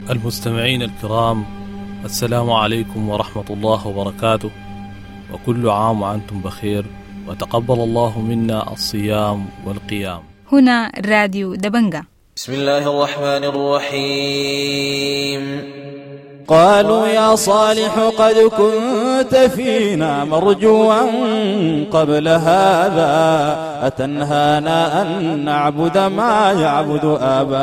المستمعين الكرام، السلام عليكم ورحمة الله وبركاته، وكل عام وأنتم بخير، وتقبل الله منا الصيام والقيام. هنا راديو دبنجة. بسم الله الرحمن الرحيم. قالوا يا صالح قد كنت فينا مرجوا قبل هذا، أتنهانا أن نعبد ما يعبد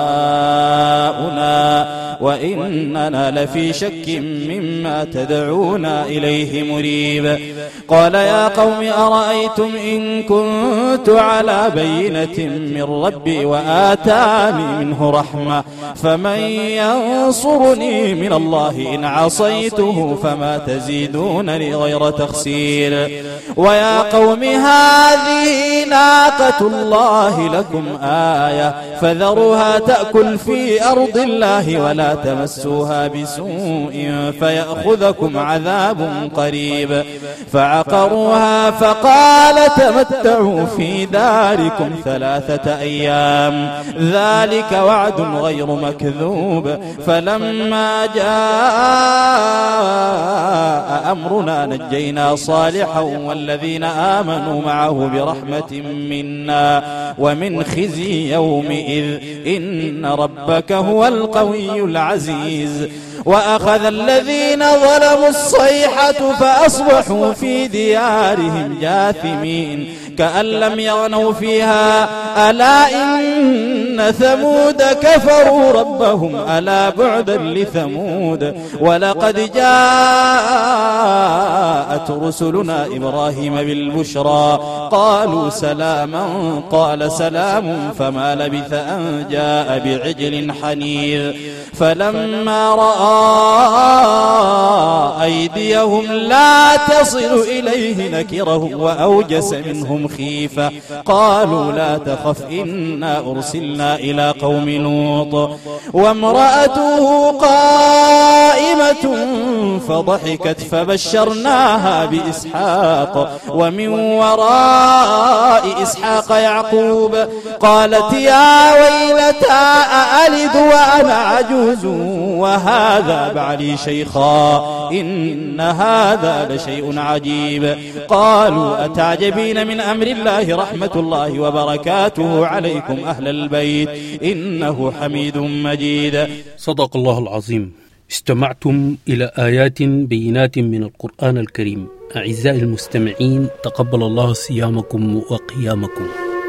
آباؤنا وإننا لفي شك مما تدعونا إليه مريب. قال يا قوم أرأيتم إن كنت على بينة من ربي وآتاني منه رحمة فمن ينصرني من الله إن عصيته فما تزيدونني غير تخسير. ويا قوم هذه ناقة الله لكم آية فذروها تأكل في أرض الله ولا تمسوها بسوء فيأخذكم عذاب قريب. فعقروها فقال تمتعوا في داركم 3 أيام ذلك وعد غير مكذوب. فلما جاء أمرنا نجينا صالحا والذين آمنوا معه برحمة منا ومن خزي يومئذ إن ربك هو القوي العزيز. وأخذ الذين ظلموا الصيحة فأصبحوا في ديارهم جاثمين كأن لم يغنوا فيها ألا إن ثمود كفروا ربهم ألا بعدا لثمود. ولقد جاءت رسلنا إبراهيم بالبشرى قالوا سلاما قال سلام فما لبث أن جاء بعجل حنيذ. فلما رأى أيديهم لا تصل إليه نكرهم وأوجس منهم خيفة قالوا لا تخف إنا أرسلنا إلى قوم لوط وامرأته قائمة فضحكت فبشرناها بإسحاق ومن وراء إسحاق يعقوب قالت يا ويلتى أألد وأنا عجوز وهذا بعلي شيخا إن هذا لشيء عجيب. قالوا أتعجبين من أمر الله رحمة الله وبركاته عليكم أهل البيت إنه حميد مجيد. صدق الله العظيم. استمعتم إلى آيات بينات من القرآن الكريم. أعزائي المستمعين، تقبل الله صيامكم وقيامكم.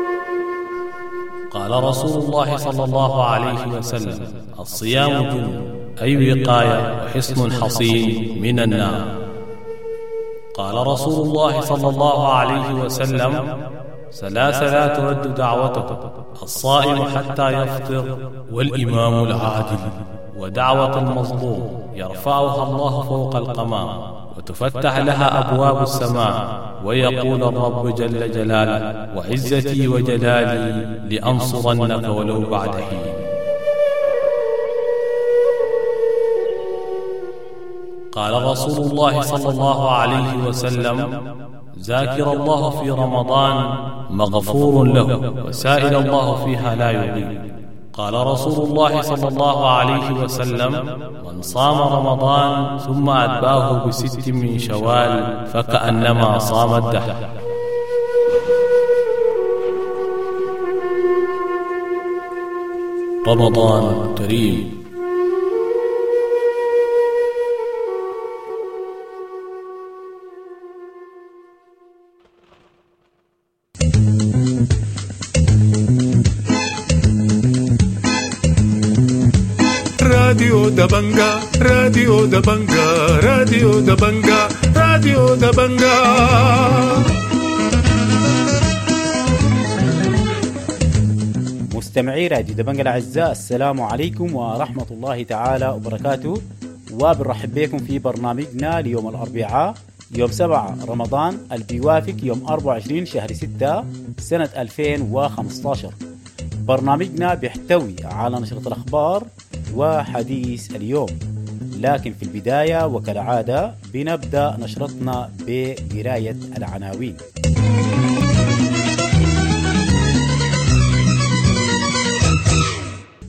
قال رسول الله صلى الله عليه وسلم: الصيام جنة أي وقاية وحصن حصين من النار. قال رسول الله صلى الله عليه وسلم: 3 لا ترد دعوته: الصائم حتى يفطر، والإمام العادل، ودعوة المظلوم يرفعها الله فوق القمام وتفتح لها أبواب السماء ويقول الرب جل جلاله: وعزتي وجلالي لأنصرنك ولو بعد حين. قال رسول الله صلى الله عليه وسلم: ذاكر الله في رمضان مغفور له وسائل الله فيها لا يضيع. قال رسول الله صلى الله عليه وسلم: من صام رمضان ثم أتباه ب6 من شوال فكأنما صام الدهر. رمضان كريم. راديو دبنجا راديو دبنجا راديو دبنجا راديو دبنجا. مستمعي راديو دبنجا الأعزاء، السلام عليكم ورحمة الله تعالى وبركاته، وبنرحب بكم في برنامجنا ليوم الأربعاء يوم 7 رمضان اللي بيوافق يوم 24 شهر 6 سنة 2015. برنامجنا بيحتوي على نشرة الأخبار وحديث اليوم، لكن في البداية وكالعادة بنبدأ نشرتنا بقراية العناوين.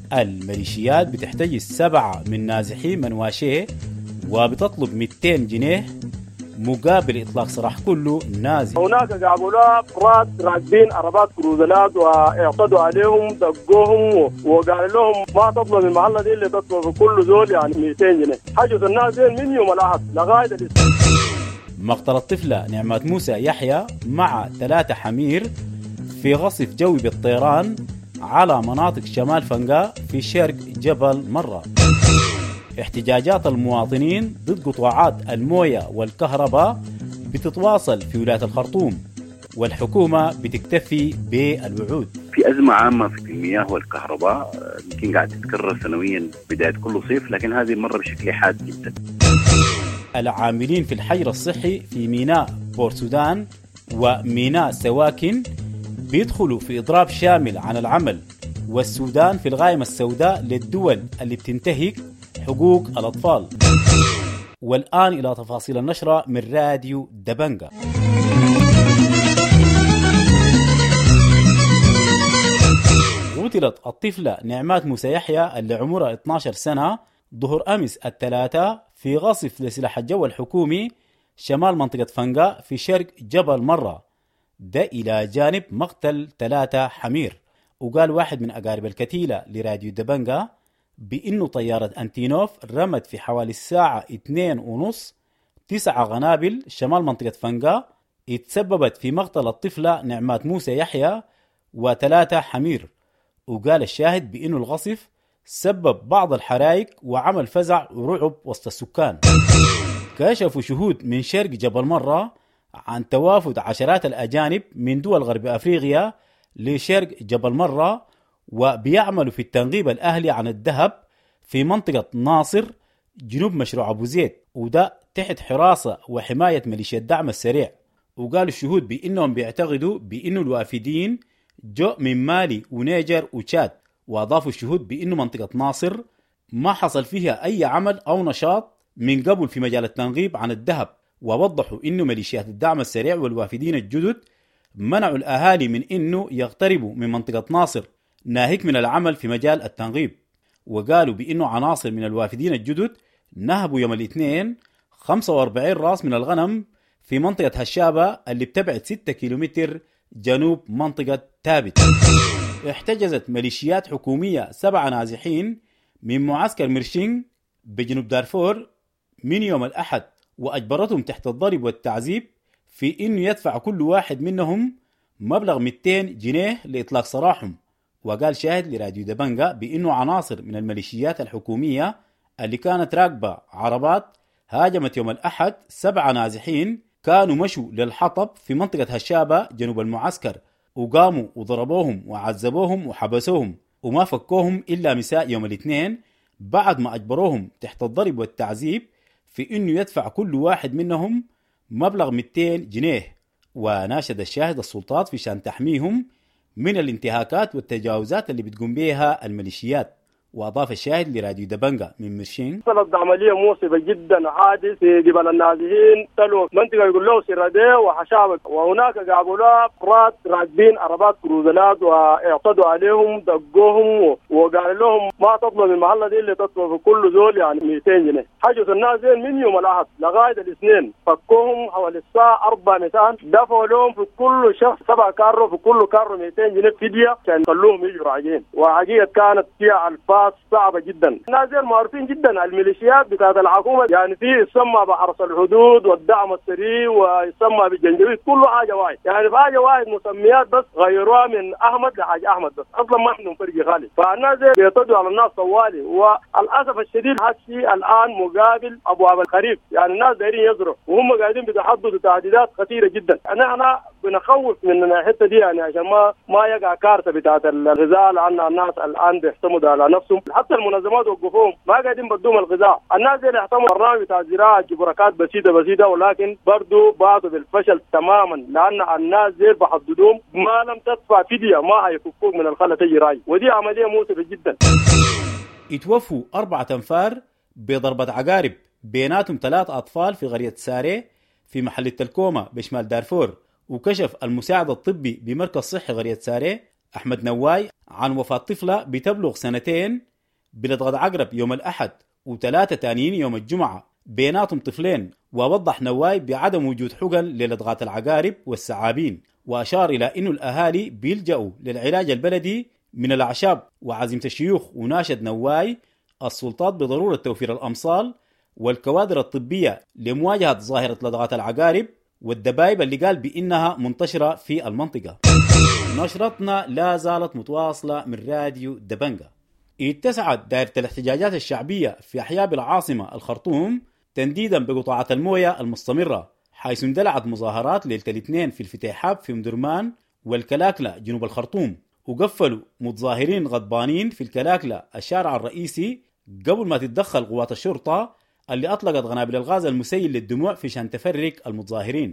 الميليشيات بتحتجز 7 من نازحي منواشيه وبتطلب 200 جنيه مقابل إطلاق سراح كله نازي. هناك قابلوا أفراد راكبين عربات كروزلات واعتدوا عليهم دقوهم وقال لهم ما تطلب من المحلة دي اللي تطلب في كل زول يعني 200 جنيه. حجزوا الناس من يوم الأحد لغاية مقتل الطفلة نعمات موسى يحيى مع 3 حمير في غصف جوي بالطيران على مناطق شمال فنقاء في شرق جبل مرة. احتجاجات المواطنين ضد قطاعات الموية والكهرباء بتتواصل في ولاية الخرطوم والحكومة بتكتفي بالوعود. في أزمة عامة في المياه والكهرباء يمكن قاعد تتكرر سنويا بداية كل صيف، لكن هذه المرة بشكل حاد جدا. العاملين في الحجر الصحي في ميناء بور سودان وميناء سواكن بيدخلوا في إضراب شامل عن العمل، والسودان في القائمة السوداء للدول اللي بتنتهك حقوق الأطفال. والآن إلى تفاصيل النشرة من راديو دبنجا. قتلت الطفلة نعمات موسى يحيى اللي عمرها 12 سنة ظهر أمس الثلاثاء في غصف لسلاح الجو الحكومي شمال منطقة فنقاء في شرق جبل مرة، ده إلى جانب مقتل 3 حمير. وقال واحد من أقارب الكتيلة لراديو دبنجا بأنه طيارة أنتينوف رمت في حوالي الساعة 2:30 9 قنابل شمال منطقة فنقاء اتسببت في مقتل الطفلة نعمات موسى يحيى و3 حمير. وقال الشاهد بأنه الغصف سبب بعض الحرائق وعمل فزع ورعب وسط السكان. كشفوا شهود من شرق جبل مرة عن توافد عشرات الأجانب من دول غرب أفريقيا لشرق جبل مرة وبيعملوا في التنغيب الأهلي عن الذهب في منطقة ناصر جنوب مشروع أبو زيد، وده تحت حراسة وحماية ميليشيا الدعم السريع. وقالوا الشهود بأنهم بيعتقدوا بأنه الوافدين جو من مالي ونيجر وتشاد. وأضافوا الشهود بأنه منطقة ناصر ما حصل فيها أي عمل أو نشاط من قبل في مجال التنغيب عن الذهب. ووضحوا أنه ميليشيات الدعم السريع والوافدين الجدد منعوا الأهالي من أنه يقتربوا من منطقة ناصر ناهيك من العمل في مجال التنغيب. وقالوا بأنه عناصر من الوافدين الجدد نهبوا يوم الاثنين 45 راس من الغنم في منطقة هشابة اللي بتبعد 6 كيلومتر جنوب منطقة تابت. احتجزت ميليشيات حكومية 7 نازحين من معسكر مرشين بجنوب دارفور من يوم الأحد، وأجبرتهم تحت الضرب والتعذيب في أنه يدفع كل واحد منهم مبلغ 200 جنيه لإطلاق سراحهم. وقال شاهد لراديو دبنجا بأنه عناصر من الميليشيات الحكومية اللي كانت راكبة عربات هاجمت يوم الأحد 7 نازحين كانوا مشوا للحطب في منطقة هشابة جنوب المعسكر، وقاموا وضربوهم وعذبوهم وحبسوهم وما فكوهم إلا مساء يوم الاثنين بعد ما أجبروهم تحت الضرب والتعذيب في أنه يدفع كل واحد منهم مبلغ 200 جنيه. وناشد الشاهد السلطات في شان تحميهم من الانتهاكات والتجاوزات اللي بتقوم بها الميليشيات. وأضاف الشاهد لراديو دبنجا من مرشين: صارت عملية موصبة جدا، حادث في جبل النازحين تلو منطقة يقول له سراديه وحشابة، وهناك قابلوا أفراد راكبين عربات كروزلات واعتدوا عليهم دقوهم وقال لهم ما تطلب من المحلة دي اللي تطلب في كل زول يعني 200 جنيه. حجزوا الناس من يوم الأحد لغاية الاثنين، فكوهم حوالي الساعة 4 مساء، دفعوا لهم في كل شخص 7 كارو، في كل كارو 200 جنيه فدية عشان يخلوهم يجوا راجعين. وحقيقة كانت فيها ألفاظ صعبة جدا. الناس معروفين جدا الميليشيات بتاعت الحكومة، يعني في يسمى بحرس الحدود والدعم السريع ويسمى بالجنجويد، كله حاجة واحد، يعني في حاجة واحد مسميات بس غيروها من أحمد لحاج أحمد بس، أصلا ما عندهم فرق خالص. فالناس بيعتدوا على الناس طوالي، والأسف الشديد هالشيء الآن مقابل أبواب الخريف، يعني الناس دايرين يزرعوا وهم قاعدين بيتحدثوا تهديدات خطيرة جدا. نحن بنخوف من الحتة دي يعني عشان ما يقع كارثة بتاعت الغذاء، لأن الناس الآن بيعتمدوا على نفسهم، حتى المنظمات وقفوهم ما قاعدين بدوم الغذاء. الناس اللي احتموا برنامج بتاع زراعة جبركات بسيطة ولكن برضو بعضوا بالفشل تماما، لأن الناس دي بحددوهم ما لم تدفع فدية ما هيفكوك من الخلة تجي راي، ودي عملية موسفة جدا. اتوفوا 4 أنفار بضربة عقارب بيناتهم 3 أطفال في قرية ساري في محل التلكومة بشمال دارفور. وكشف المساعد الطبي بمركز صحي قرية ساري أحمد نواي عن وفاة طفلة بتبلغ 2 بلدغة عقرب يوم الأحد و3 تانيين يوم الجمعة، بيناتهم طفلين. ووضح نواي بعدم وجود حقن للدغات العقارب والثعابين، وأشار إلى أن الأهالي بيلجأوا للعلاج البلدي من الأعشاب وعزيمة الشيوخ. وناشد نواي السلطات بضرورة توفير الأمصال والكوادر الطبية لمواجهة ظاهرة لدغات العقارب والدبايب اللي قال بأنها منتشرة في المنطقة. نشرتنا لا زالت متواصلة من راديو دبنجا. اتسعت دائرة الاحتجاجات الشعبية في أحياء العاصمة الخرطوم تنديدا بقطاعة الموية المستمرة، حيث اندلعت مظاهرات ليلة الاثنين في الفتيحاب في مدرمان والكلاكلة جنوب الخرطوم، وقفلوا متظاهرين غضبانين في الكلاكلة الشارع الرئيسي قبل ما تتدخل قوات الشرطة اللي أطلقت قنابل الغاز المسيل للدموع في شان تفرق المتظاهرين.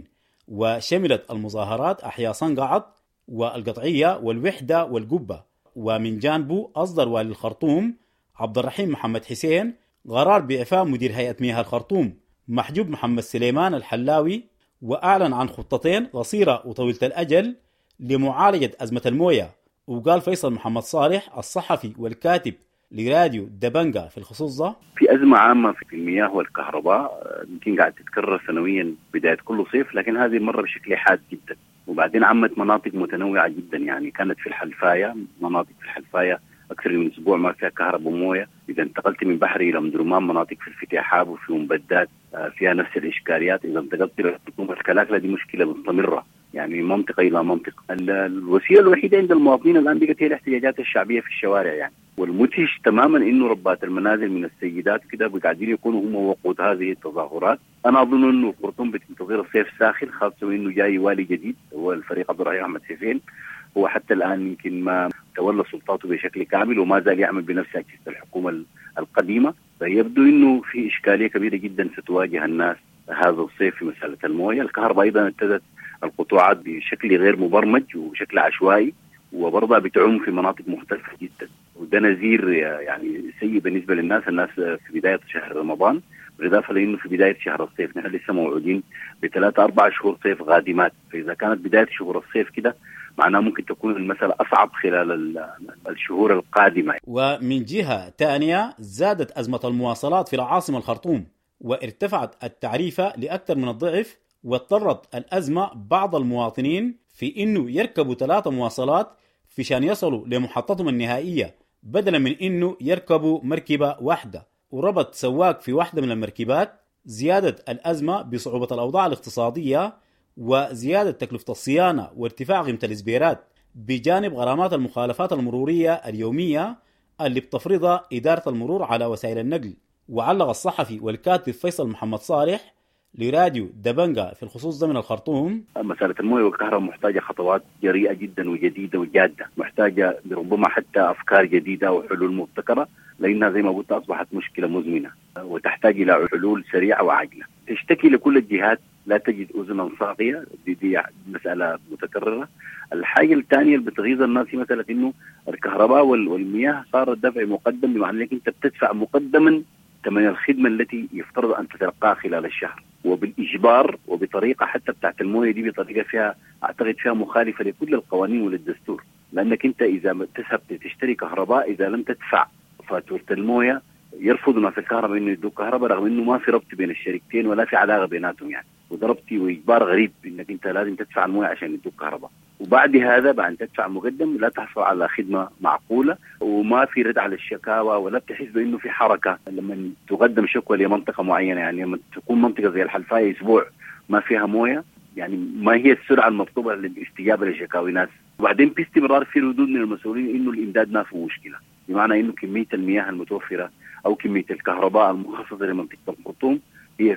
وشملت المظاهرات أحياء صنقعط والقطعية والوحدة والقبة. ومن جانبه أصدر والي الخرطوم عبد الرحيم محمد حسين قرار بإعفاء مدير هيئة مياه الخرطوم محجوب محمد سليمان الحلاوي، وأعلن عن خطتين قصيرة وطويلة الأجل لمعالجة أزمة الموية. وقال فيصل محمد صالح الصحفي والكاتب لراديو دبنجا في الخصوص ده: في أزمة عامة في المياه والكهرباء يمكن قاعد تتكرر سنويا بداية كل صيف، لكن هذه المرة بشكل حاد جدا. وبعدين عمت مناطق متنوعة جدا، يعني كانت في الحلفاية، مناطق في الحلفاية أكثر من أسبوع ما فيها كهرباء وموية. إذا انتقلت من بحري إلى مدرمان مناطق في الفتيحاب وفي مبدات فيها نفس الإشكاليات. إذا انتقلت إلى الكلاكلة دي مشكلة مستمرة، يعني من منطقة إلى منطقة. الوسيلة الوحيدة عند المواطنين الآن بقت هي الاحتجاجات الشعبية في الشوارع يعني. والمدهش تماما إنه ربات المنازل من السيدات كده قاعدين يكونوا هم وقود هذه التظاهرات. أنا أظن إنه الخرطوم بتنتظر الصيف ساخن، خاصة إنه جاي والي جديد هو الفريق عبد الرحيم محمد حسين. هو حتى الآن يمكن ما تولى سلطاته بشكل كامل وما زال يعمل بنفس أجهزة الحكومة القديمة. فيبدو إنه في إشكالية كبيرة جدا ستواجه الناس هذا الصيف في مسألة الموية. الكهرباء أيضا ابتدت القطوعات بشكل غير مبرمج وشكل عشوائي، وبرضه بتعم في مناطق مختلفة جدا، وده نذير يعني سيء بالنسبة للناس في بداية شهر رمضان، بالإضافة لأنه في بداية شهر الصيف نحن لسه موعودين ب3-4 شهور صيف غادمات. فإذا كانت بداية شهور الصيف كده معناه ممكن تكون المسألة أصعب خلال الشهور القادمة. ومن جهة تانية زادت أزمة المواصلات في العاصمة الخرطوم، وارتفعت التعريفة لأكثر من الضعف، واضطرت الأزمة بعض المواطنين في إنه يركبوا 3 مواصلات في شان يصلوا لمحطتهم النهائية بدلا من إنه يركبوا مركبة واحدة. وربط سواق في واحدة من المركبات زيادة الأزمة بصعوبة الأوضاع الاقتصادية وزيادة تكلفة الصيانة وارتفاع قيمة الإسبيرات، بجانب غرامات المخالفات المرورية اليومية اللي بتفرضها إدارة المرور على وسائل النقل. وعلق الصحفي والكاتب فيصل محمد صالح لراديو دبنجا في الخصوص ده من الخرطوم: مسألة المويه والكهرباء محتاجة خطوات جريئة جدا وجديدة وجادة، محتاجة ربما حتى أفكار جديدة وحلول مبتكرة، لأنها زي ما قلت أصبحت مشكلة مزمنة وتحتاج إلى حلول سريعة وعاجلة تشتكي لكل الجهات، لا تجد أذنا صاغية. دي مسألة متكررة. الحاجة الثانية اللي بتغيظ الناس هي مسألة إنه الكهرباء والمياه صار الدفع مقدم، بمعنى أنك أنت بتدفع مقدما ثمن الخدمة التي يفترض أن تتلقاها خلال الشهر، وبالإجبار وبطريقة حتى بتاعت المويه دي بطريقة فيها أعتقد فيها مخالفة لكل القوانين وللدستور، لأنك أنت إذا تذهب تشتري كهرباء إذا لم تدفع فاتورة المويه يرفضون في الكهرباء إنه يدوك كهرباء، رغم إنه ما في ربط بين الشركتين ولا في علاقة بيناتهم يعني، وده ربطي وإجبار غريب إنك أنت لازم تدفع المويه عشان يدوك كهرباء، وبعد هذا بعد تدفع مقدم لا تحصل على خدمة معقولة، وما في رد على الشكاوى ولا بتحس بأنه في حركة لما تقدم شكوى لمنطقة معينة. يعني لما تكون منطقة زي الحلفاية أسبوع ما فيها مويه، يعني ما هي السرعة المطلوبة للاستجابة لشكاوي ناس. وبعدين باستمرار في ردود من المسؤولين إنه الإمداد ما فيه مشكلة، بمعنى إنه كمية المياه المتوفرة أو كمية الكهرباء المخصصة لمنطقة الخرطوم هي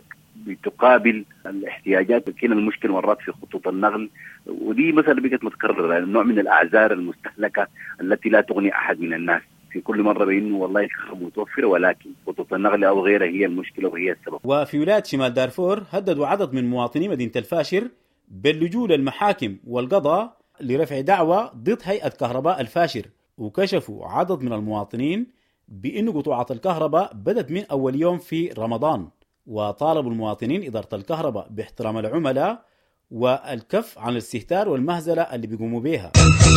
بتقابل الاحتياجات. كنا المشكلة مرات في خطوط النقل، ودي مسألة بقت متكررة، نوع من الأعذار المستهلكة التي لا تغني أحد من الناس في كل مرة بأنه والله الكهرباء متوفرة ولكن خطوط النقل أو غيرها هي المشكلة وهي السبب. وفي ولاية شمال دارفور هددوا عدد من مواطني مدينة الفاشر باللجوء للمحاكم والقضاء لرفع دعوى ضد هيئة كهرباء الفاشر، وكشفوا عدد من المواطنين بأن قطوعات الكهرباء بدت من أول يوم في رمضان، وطالبوا المواطنين إدارة الكهرباء باحترام العملاء والكف عن الاستهتار والمهزلة اللي بيقوموا بيها.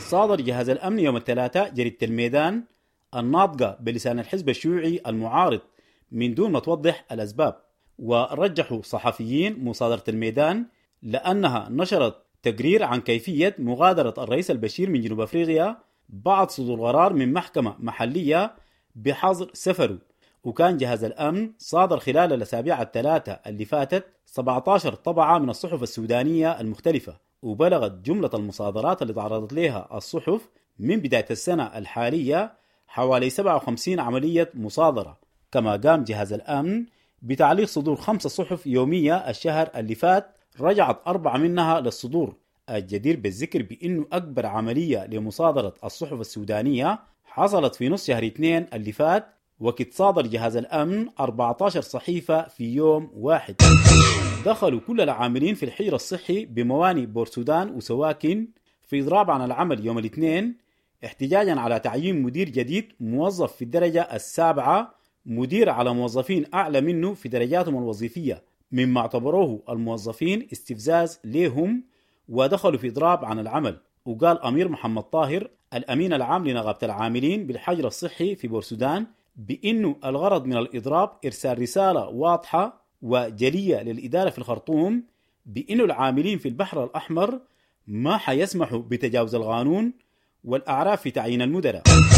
صادر جهاز الأمن يوم الثلاثاء جريدة الميدان الناطقة بلسان الحزب الشيوعي المعارض من دون ما توضح الأسباب، ورجحوا صحفيين مصادرة الميدان لأنها نشرت تقرير عن كيفية مغادرة الرئيس البشير من جنوب أفريقيا بعد صدور قرار من محكمة محلية بحظر سفره. وكان جهاز الأمن صادر خلال الأسابيع الثلاثة اللي فاتت 17 طبعة من الصحف السودانية المختلفة، وبلغت جملة المصادرات اللي تعرضت لها الصحف من بداية السنة الحالية حوالي 57 عملية مصادرة. كما قام جهاز الأمن بتعليق صدور 5 صحف يومية الشهر اللي فات، رجعت 4 منها للصدور. الجدير بالذكر بأنه أكبر عملية لمصادرة الصحف السودانية حصلت في نص شهر 2 اللي فات، وقت صادر جهاز الأمن 14 صحيفة في يوم واحد. دخلوا كل العاملين في الحجر الصحي بموانئ بورسودان وسواكن في إضراب عن العمل يوم الاثنين، احتجاجا على تعيين مدير جديد موظف في الدرجة 7 مدير على موظفين أعلى منه في درجاتهم الوظيفية، مما اعتبروه الموظفين استفزاز لهم ودخلوا في إضراب عن العمل. وقال أمير محمد طاهر الأمين العام لنقابة العاملين بالحجر الصحي في بورسودان بأنه الغرض من الإضراب إرسال رسالة واضحة وجلية للإدارة في الخرطوم بأنه العاملين في البحر الأحمر ما حيسمحوا بتجاوز القانون والأعراف في تعيين المدراء.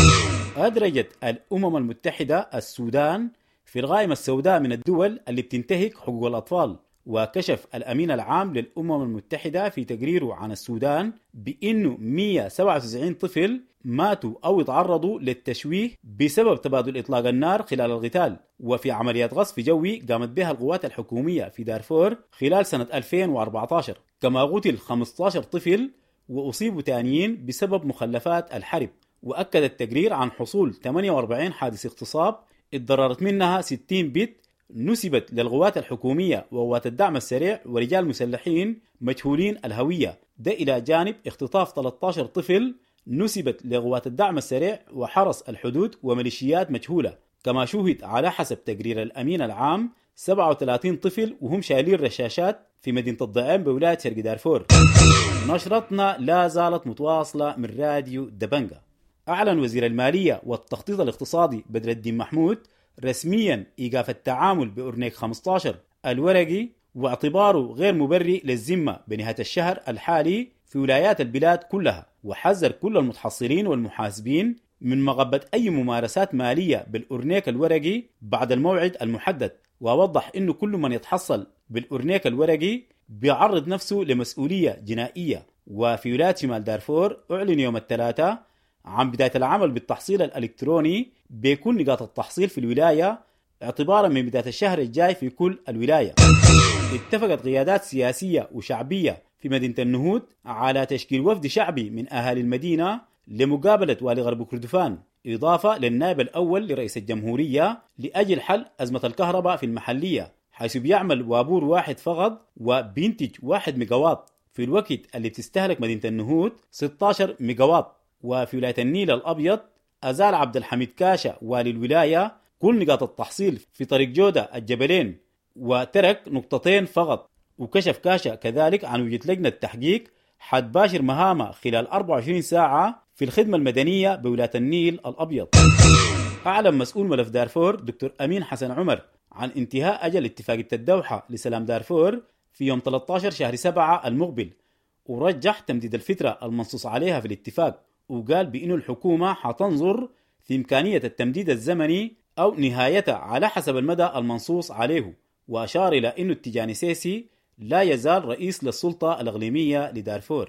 أدرجت الأمم المتحدة السودان في القائمة السوداء من الدول اللي بتنتهك حقوق الأطفال، وكشف الأمين العام للأمم المتحدة في تقريره عن السودان بأنه 197 طفل ماتوا أو يتعرضوا للتشويه بسبب تبادل إطلاق النار خلال القتال، وفي عمليات غصب جوي قامت بها القوات الحكومية في دارفور خلال سنة 2014. كما قتل 15 طفل وأصيبوا تانيين بسبب مخلفات الحرب. وأكد التقرير عن حصول 48 حادث اغتصاب اتضررت منها 60 بيت نسبت للقوات الحكومية وقوات الدعم السريع ورجال مسلحين مجهولين الهوية، ده إلى جانب اختطاف 13 طفل نسبت لقوات الدعم السريع وحرس الحدود وميليشيات مجهولة. كما شوهد على حسب تقرير الأمين العام 37 طفل وهم شايلين رشاشات في مدينة الضعيم بولاية شرق دارفور. نشرتنا لا زالت متواصلة من راديو دبنجا. أعلن وزير المالية والتخطيط الاقتصادي بدر الدين محمود رسميا إيقاف التعامل بأورنيك 15 الورقي واعتباره غير مبرئ للذمة بنهاية الشهر الحالي في ولايات البلاد كلها، وحذر كل المتحصلين والمحاسبين من مغبة أي ممارسات مالية بالأورنيك الورقي بعد الموعد المحدد. ووضح إنه كل من يتحصل بالأورنيك الورقي بيعرض نفسه لمسؤولية جنائية. وفي ولاية شمال دارفور أعلن يوم الثلاثاء عن بداية العمل بالتحصيل الإلكتروني بكل نقاط التحصيل في الولاية اعتبارا من بداية الشهر الجاي في كل الولاية. اتفقت قيادات سياسية وشعبية في مدينة النهود على تشكيل وفد شعبي من أهالي المدينة لمقابلة والي غرب كردفان، إضافة للنائب الأول لرئيس الجمهورية لأجل حل أزمة الكهرباء في المحلية، حيث بيعمل وابور واحد فقط وبينتج 1 ميجاوات في الوقت اللي بتستهلك مدينة النهود 16 ميجاوات. وفي ولاية النيل الأبيض أزال عبد الحميد كاشا والي الولاية كل نقاط التحصيل في طريق جودة الجبلين وترك 2 نقطة فقط. وكشف كاشا كذلك عن وجود لجنة تحقيق حتباشر مهامة خلال 24 ساعة في الخدمة المدنية بولاية النيل الأبيض. أعلن مسؤول ملف دارفور دكتور أمين حسن عمر عن انتهاء أجل اتفاقية الدوحة لسلام دارفور في يوم 13 شهر 7 المقبل، ورجح تمديد الفترة المنصوص عليها في الاتفاق، وقال بأنه الحكومة حتنظر في إمكانية التمديد الزمني أو نهايته على حسب المدى المنصوص عليه. وأشار إلى أنه التجاني سيسي لا يزال رئيس للسلطة الإقليمية لدارفور.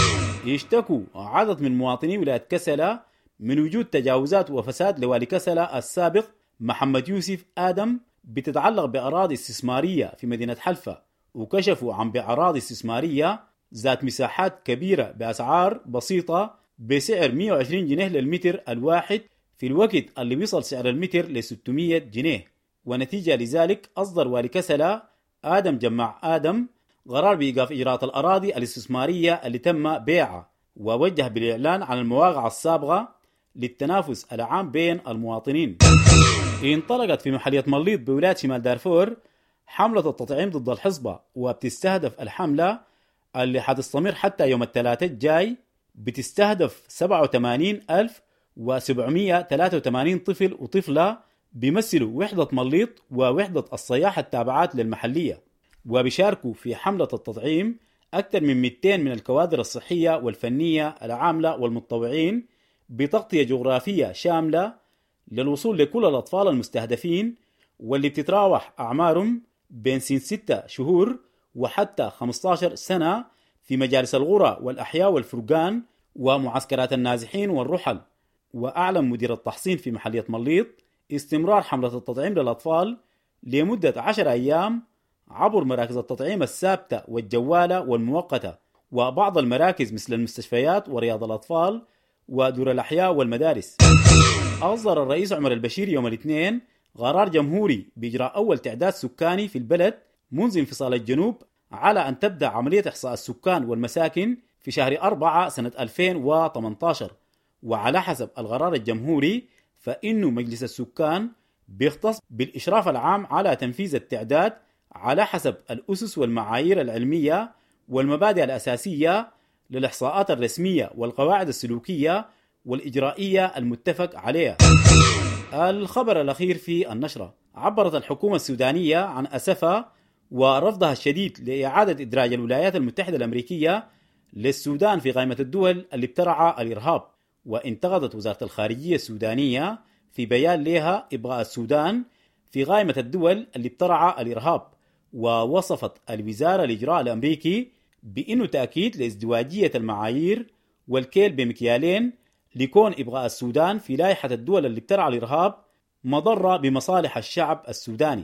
يشتكوا عدد من مواطني ولاية كسلة من وجود تجاوزات وفساد لوالي كسلة السابق محمد يوسف آدم بتتعلق بأراضي استثمارية في مدينة حلفة، وكشفوا عن بأراضي استثمارية ذات مساحات كبيرة بأسعار بسيطة بسعر 120 جنيه للمتر الواحد في الوقت اللي بيصل سعر المتر ل 600 جنيه. ونتيجة لذلك أصدر والي كسلة آدم جمع آدم قرار بإيقاف إجراءات الأراضي الاستثمارية اللي تم بيعها، ووجه بالإعلان عن المواقع السابقة للتنافس العام بين المواطنين. انطلقت في محلية مليط بولاية شمال دارفور حملة التطعيم ضد الحصبة، وبتستهدف الحملة اللي حتستمر حتى يوم الثلاثاء الجاي بتستهدف 87,783 طفل وطفلة بيمثلوا وحدة مليط ووحدة الصياح التابعات للمحلية، وبيشاركوا في حملة التطعيم أكثر من 200 من الكوادر الصحية والفنية العاملة والمتطوعين بتغطية جغرافية شاملة للوصول لكل الأطفال المستهدفين، واللي بتتراوح أعمارهم بين سن 6 شهور وحتى 15 سنة في مجالس الغرى والأحياء والفرقان ومعسكرات النازحين والرحل. وأعلن مدير التحصين في محلية مليط استمرار حملة التطعيم للأطفال لمدة 10 أيام عبر مراكز التطعيم الثابتة والجوالة والمؤقتة وبعض المراكز مثل المستشفيات ورياض الأطفال ودور الأحياء والمدارس. أصدر الرئيس عمر البشير يوم الاثنين قرار جمهوري بإجراء أول تعداد سكاني في البلد منذ انفصال الجنوب على أن تبدأ عملية إحصاء السكان والمساكن في شهر 4 سنة 2018. وعلى حسب القرار الجمهوري فإنه مجلس السكان بيختص بالإشراف العام على تنفيذ التعداد على حسب الأسس والمعايير العلمية والمبادئ الأساسية للإحصاءات الرسمية والقواعد السلوكية والإجرائية المتفق عليها. الخبر الأخير في النشرة: عبرت الحكومة السودانية عن أسفها ورفضها الشديد لإعادة إدراج الولايات المتحدة الأمريكية للسودان في قائمة الدول اللي بترعى الإرهاب. وانتقدت وزارة الخارجية السودانية في بيان لها إبقاء السودان في قائمة الدول اللي بترعى الإرهاب، ووصفت الوزارة الإجراء الأمريكي بأنه تأكيد لازدواجية المعايير والكيل بمكيالين لكون إبقاء السودان في لائحة الدول اللي بترعى الإرهاب مضرة بمصالح الشعب السوداني.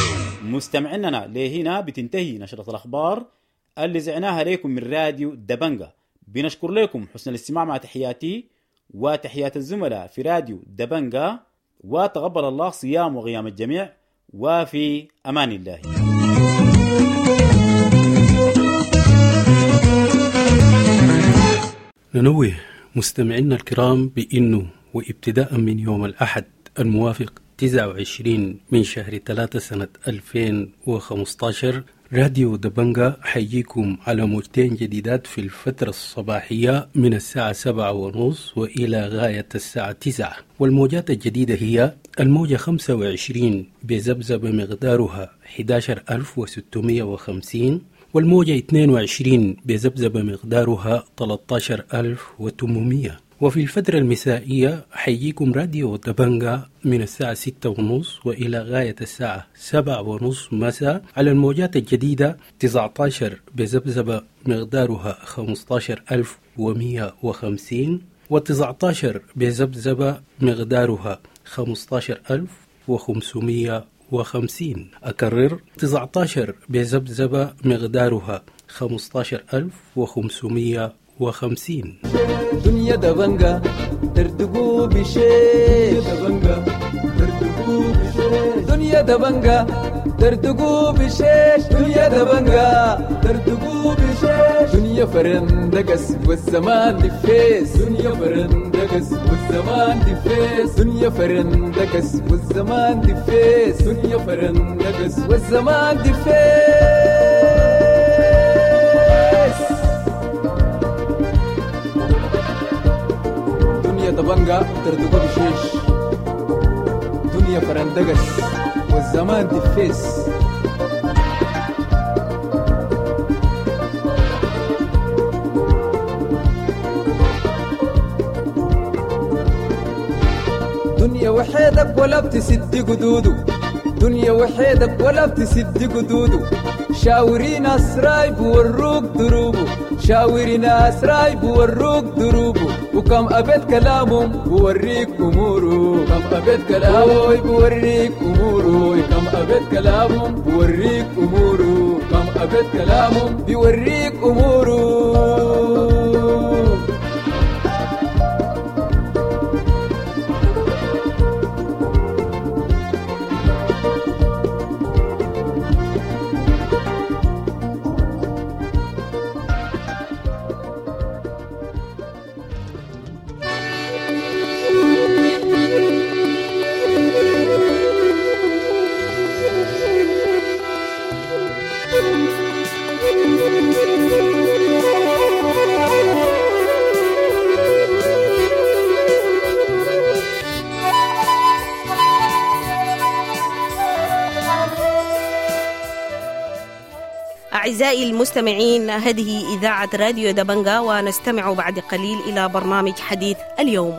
مستمعيننا لهنا بتنتهي نشرة الأخبار اللي زعناها لكم من راديو دبنجة. بنشكر لكم حسن الاستماع مع تحياتي وتحيات الزملاء في راديو دبنجة، وتقبل الله صيام وقيام الجميع، وفي أمان الله. ننوه مستمعينا الكرام بأنه وابتداء من يوم الأحد الموافق 29 من شهر 3 سنة 2015 راديو دبنجة حيجيكم على موجتين جديدات في الفترة الصباحية من الساعة 7:30 وإلى غاية الساعة 9. والموجات الجديدة هي الموجة 25 بذبذبة مقدارها 11650، والموجة 22 بذبذبة مقدارها 13800. وفي الفترة المسائية حيجيكم راديو دبنجة من الساعة 6:30 وإلى غاية الساعة 7:30 مساء على الموجات الجديدة 19 بذبذبة مقدارها 15150، و19 بذبذبة مقدارها 15550. أكرر: 19 بذبذبة مقدارها 15550. دنيا دبنجة ترتقو بشيش، دنيا دبنجة ترتقو بشيش، دنيا دبنجة ترتقو بشيش، دنيا فرندقس والزمان دفيس، دنيا فرندقس والزمان دفيس، دنيا فرندقس والزمان دفيس، دنيا فرندقس والزمان دفيس. دبنجة تردقو بشيش، دنيا فرندقس والزمان دفيس. دنيا وحيدك ولا بتسد قدودو، دنيا وحيدك ولا بتسد قدودو، شاوري ناس راي بوروك دروبو، شاوري ناس راي بوروك دروبو، وكم أبد كلامهم بوريك أمورو، كم أبد كلامهم بوريك أمورو، كم أبد كلامهم بوريك أمورو، كم أبد كلامهم بوريك أمورو. أعزائي المستمعين، هذه إذاعة راديو دبنجا، ونستمع بعد قليل إلى برنامج حديث اليوم.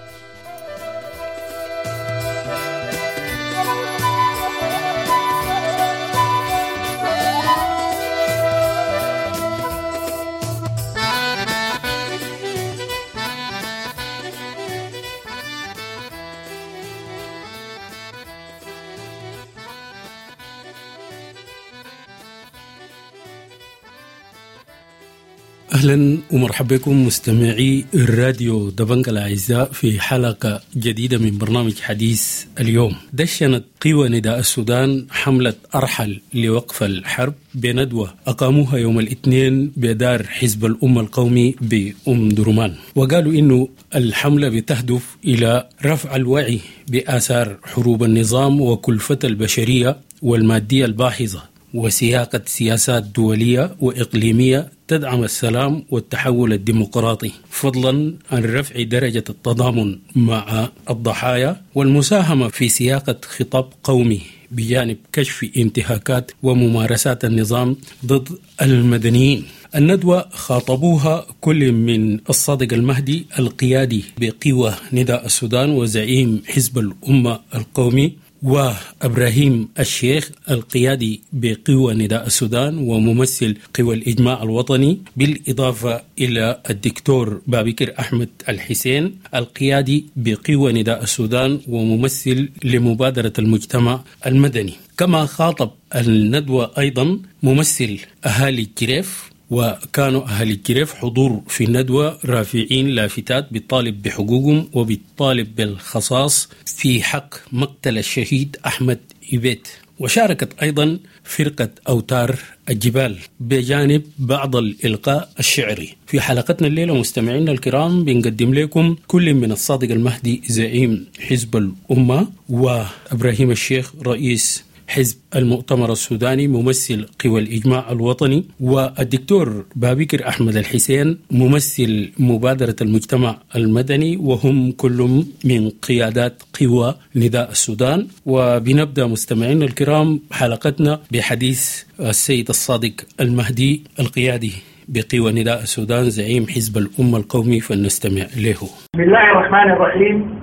أهلا ومرحبا بكم مستمعي الراديو دبنجا الأعزاء في حلقة جديدة من برنامج حديث اليوم. دشنت قوى نداء السودان حملة أرحل لوقف الحرب بندوة أقاموها يوم الاثنين بدار حزب الأمة القومي بأم درمان، وقالوا إنه الحملة بتهدف إلى رفع الوعي بآثار حروب النظام وكلفة البشرية والمادية الباحظة، وسياقة سياسات دولية وإقليمية تدعم السلام والتحول الديمقراطي، فضلا عن رفع درجة التضامن مع الضحايا والمساهمة في سياقة خطاب قومي بجانب كشف انتهاكات وممارسات النظام ضد المدنيين. الندوة خاطبوها كل من الصادق المهدي القيادي بقوى نداء السودان وزعيم حزب الأمة القومي، وإبراهيم الشيخ القيادي بقوى نداء السودان وممثل قوى الإجماع الوطني، بالإضافة إلى الدكتور بابكر أحمد الحسين القيادي بقوى نداء السودان وممثل لمبادرة المجتمع المدني. كما خاطب الندوة أيضا ممثل أهالي الجريف، وكانوا أهل الجريف حضور في الندوة رافعين لافتات بالطالب بحقوقهم وبالطالب بالخصاص في حق مقتل الشهيد أحمد إبيت. وشاركت أيضا فرقة أوتار الجبال بجانب بعض الإلقاء الشعري. في حلقتنا الليلة مستمعينا الكرام بنقدم لكم كل من الصادق المهدي زعيم حزب الأمة، وإبراهيم الشيخ رئيس حزب المؤتمر السوداني ممثل قوى الإجماع الوطني، والدكتور بابكر أحمد الحسين ممثل مبادرة المجتمع المدني، وهم كلهم من قيادات قوى نداء السودان. وبنبدأ مستمعينا الكرام حلقتنا بحديث السيد الصادق المهدي القيادي بقوى نداء السودان زعيم حزب الأمة القومي، فلنستمع له. بسم الله الرحمن الرحيم.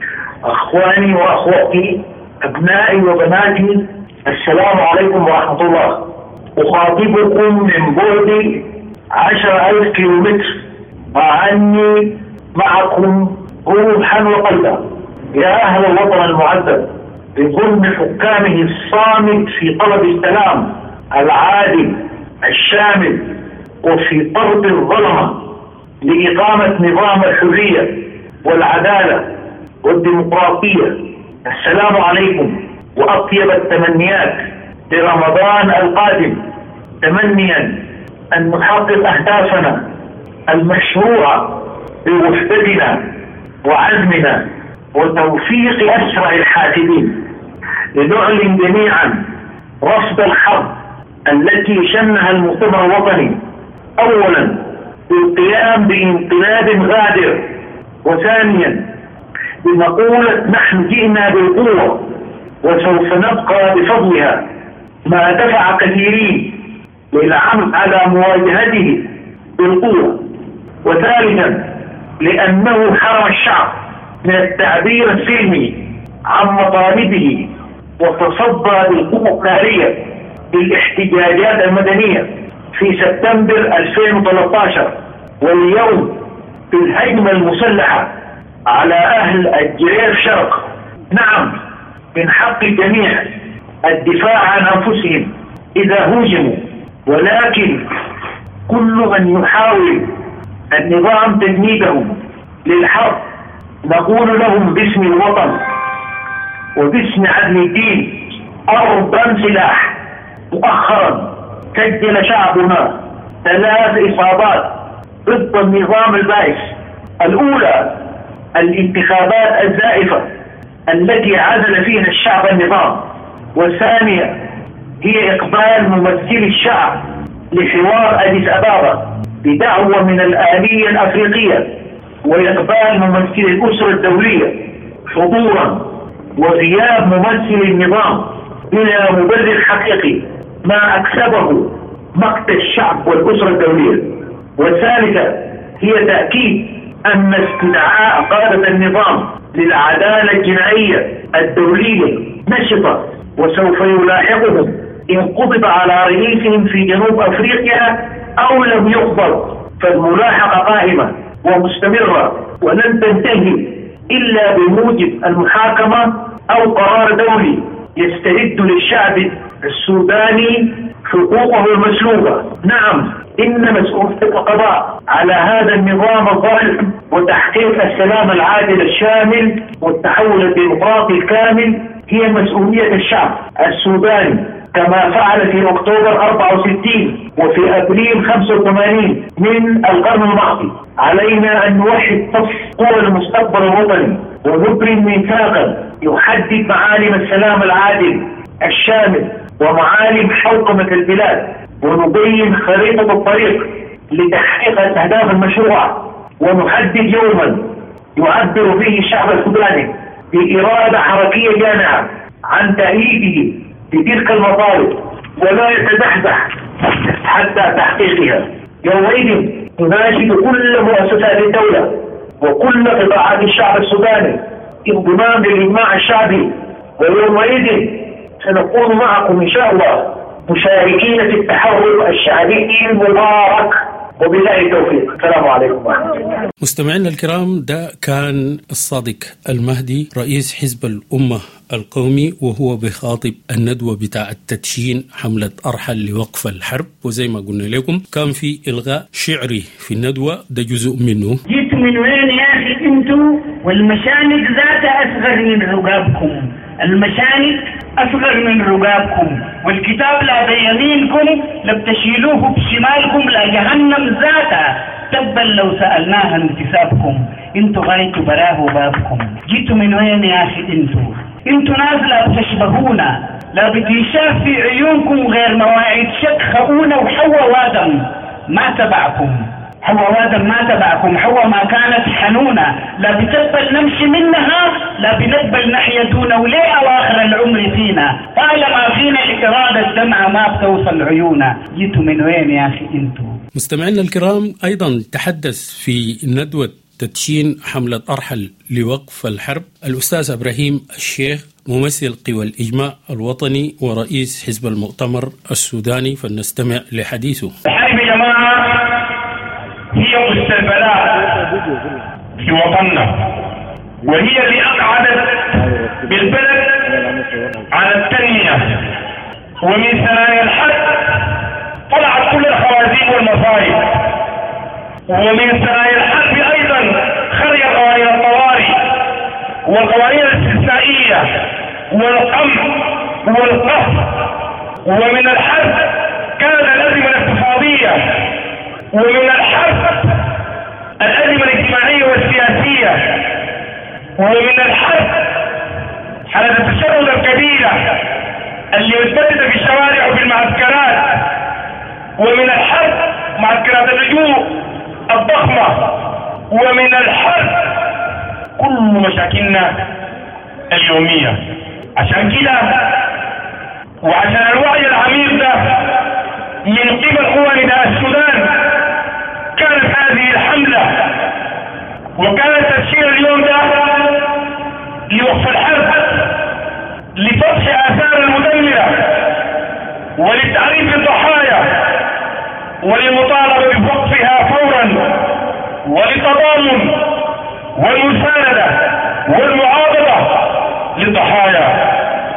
أخواني وأخواتي، أبنائي وبناتي، السلام عليكم ورحمة الله. أخاطبكم من بعد 10,000 كيلومتر، مع أني معكم روحا وقلبا. يا أهل الوطن المعذب بظلم حكامه الصامت في طلب السلام العادل الشامل وفي طرد الظلمة لإقامة نظام الحرية والعدالة والديمقراطية. السلام عليكم وأطيب التمنيات لرمضان القادم، تمنيا أن نحقق أهدافنا المشروعة بوحدتنا وعزمنا وتوفيق أسرع الحاسدين، لنعلن جميعا رفض الحرب التي شنها المؤتمر الوطني، أولا بالقيام بانقلاب غادر، وثانيا بمقولة نحن جئنا بالقوة وسوف نبقى بفضلها، ما دفع كثيرين للعمل على مواجهته بالقوة، وثالثا لأنه حرم الشعب من التعبير السلمي عن مطالبه وتصدى بالقوة النارية للاحتجاجات المدنية في سبتمبر 2013، واليوم في الهجمة المسلحة على أهل الجريف شرق. نعم، من حق الجميع الدفاع عن أنفسهم إذا هوجموا، ولكن كل من يحاول النظام تجنيدهم للحرب نقول لهم باسم الوطن وباسم عدل الدين أرضا سلاح. مؤخرا سجل شعبنا 3 إصابات ضد النظام البائس. الأولى الانتخابات الزائفة التي عزل فيها الشعب النظام، والثانية هي إقبال ممثلي الشعب لحوار أديس أبابا بدعوة من الآلية الأفريقية، وإقبال ممثلي الأسرة الدولية حضورا، وغياب ممثل النظام بلا مبرر حقيقي، ما أكسبه مقت الشعب والأسرة الدولية. والثالثة هي تأكيد أن استدعاء قادة النظام للعدالة الجنائية الدولية نشطة، وسوف يلاحقهم إن قبض على رئيسهم في جنوب أفريقيا أو لم يقبض، فالملاحقة قائمة ومستمرة ولن تنتهي إلا بموجب المحاكمة أو قرار دولي يسترد للشعب السوداني حقوقه المسلوبة. نعم، إن مسؤولية القضاء على هذا النظام الظالم وتحقيق السلام العادل الشامل والتحول الديمقراطي الكامل هي مسؤولية الشعب السوداني، كما فعل في أكتوبر 64 وفي أبريل 85 من القرن الماضي. علينا أن نوحد صف قوى المستقبل الوطني ونبرم ميثاقا يحدد معالم السلام العادل الشامل ومعالم حوكمة البلاد، ونبين خريطة الطريق لتحقيق الأهداف المشروعة، ونحدد يوما يعبر فيه الشعب السوداني بإرادة حركية جامعة عن تأييده بتلك المطالب ولا يتزحزح حتى تحقيقها. يومئذ نناشد كل مؤسسات الدولة وكل قطاعات الشعب السوداني انضمام للإجماع الشعبي، ويومئذ سنكون معكم إن شاء الله مشاركين في التحرك الشعبي المبارك، وبالله التوفيق. السلام عليكم ورحمة الله. مستمعينا الكرام، ده كان الصادق المهدي رئيس حزب الأمة القومي وهو بخاطب الندوة بتاع التدشين حملة أرحل لوقف الحرب. وزي ما قلنا لكم كان في إلغاء شعري في الندوة، ده جزء منه. جيت من وين يا أخي انتوا؟ والمشانق ذاتها أصغر من رقابكم، المشانق أصغر من رقابكم، والكتاب لا بيمينكم لبتشيلوه بشمالكم لا جهنم ذاتها، تبا لو سألناها انتسابكم، انتوا غايتوا براه بابكم. جيتوا من وين يا أخي انتوا ناس لا بتشبهونا، لا بتشاف في عيونكم غير مواعيد شك خؤونا، وحواء وادم ما تبعكم، حواء وادم ما تبعكم، حواء ما كانت حنونة لا بتقبل نمشي منها لا بنقبل نحيا دون، وليه أواخر العمر فينا طالما فينا الإرادة الدمعة ما بتوصل عيونا. جيتوا من وين يا أخي انتوا؟ مستمعينا الكرام، أيضا تحدث في ندوة تدشين حملة أرحل لوقف الحرب الأستاذ إبراهيم الشيخ ممثل قوى الإجماع الوطني ورئيس حزب المؤتمر السوداني، فلنستمع لحديثه. الحرب يا جماعة هي مستقبلات في وطننا، وهي اللي أقعدت بالبلد على التنمية، ومن ثنايا الحرب طلعت كل الخوازيق والمصائب، ومن ثنايا الحرب أيضا خرج قوانين الطوارئ والقوانين الاستثنائية والقمع والقهر، ومن الحرب كانت الأزمة الاقتصادية، ومن الحرب الأزمة الاجتماعية والسياسية، ومن الحرب حالة التشرد الكبيرة اللي متبددة في الشوارع وفي المعسكرات، ومن الحرب معسكرات اللجوء الضخمة، ومن الحرب كل مشاكلنا اليومية. عشان كده وعشان الوعي العميق ده من قبل قوى نداء السودان كانت هذه الحملة، وكان تدشين اليوم ده لوقف الحرب، لفتح آثار المدمرة ولتعريف الضحايا وللمطالبة بوقفها فورا، وللتضامن والمساندة والمعاضدة للضحايا،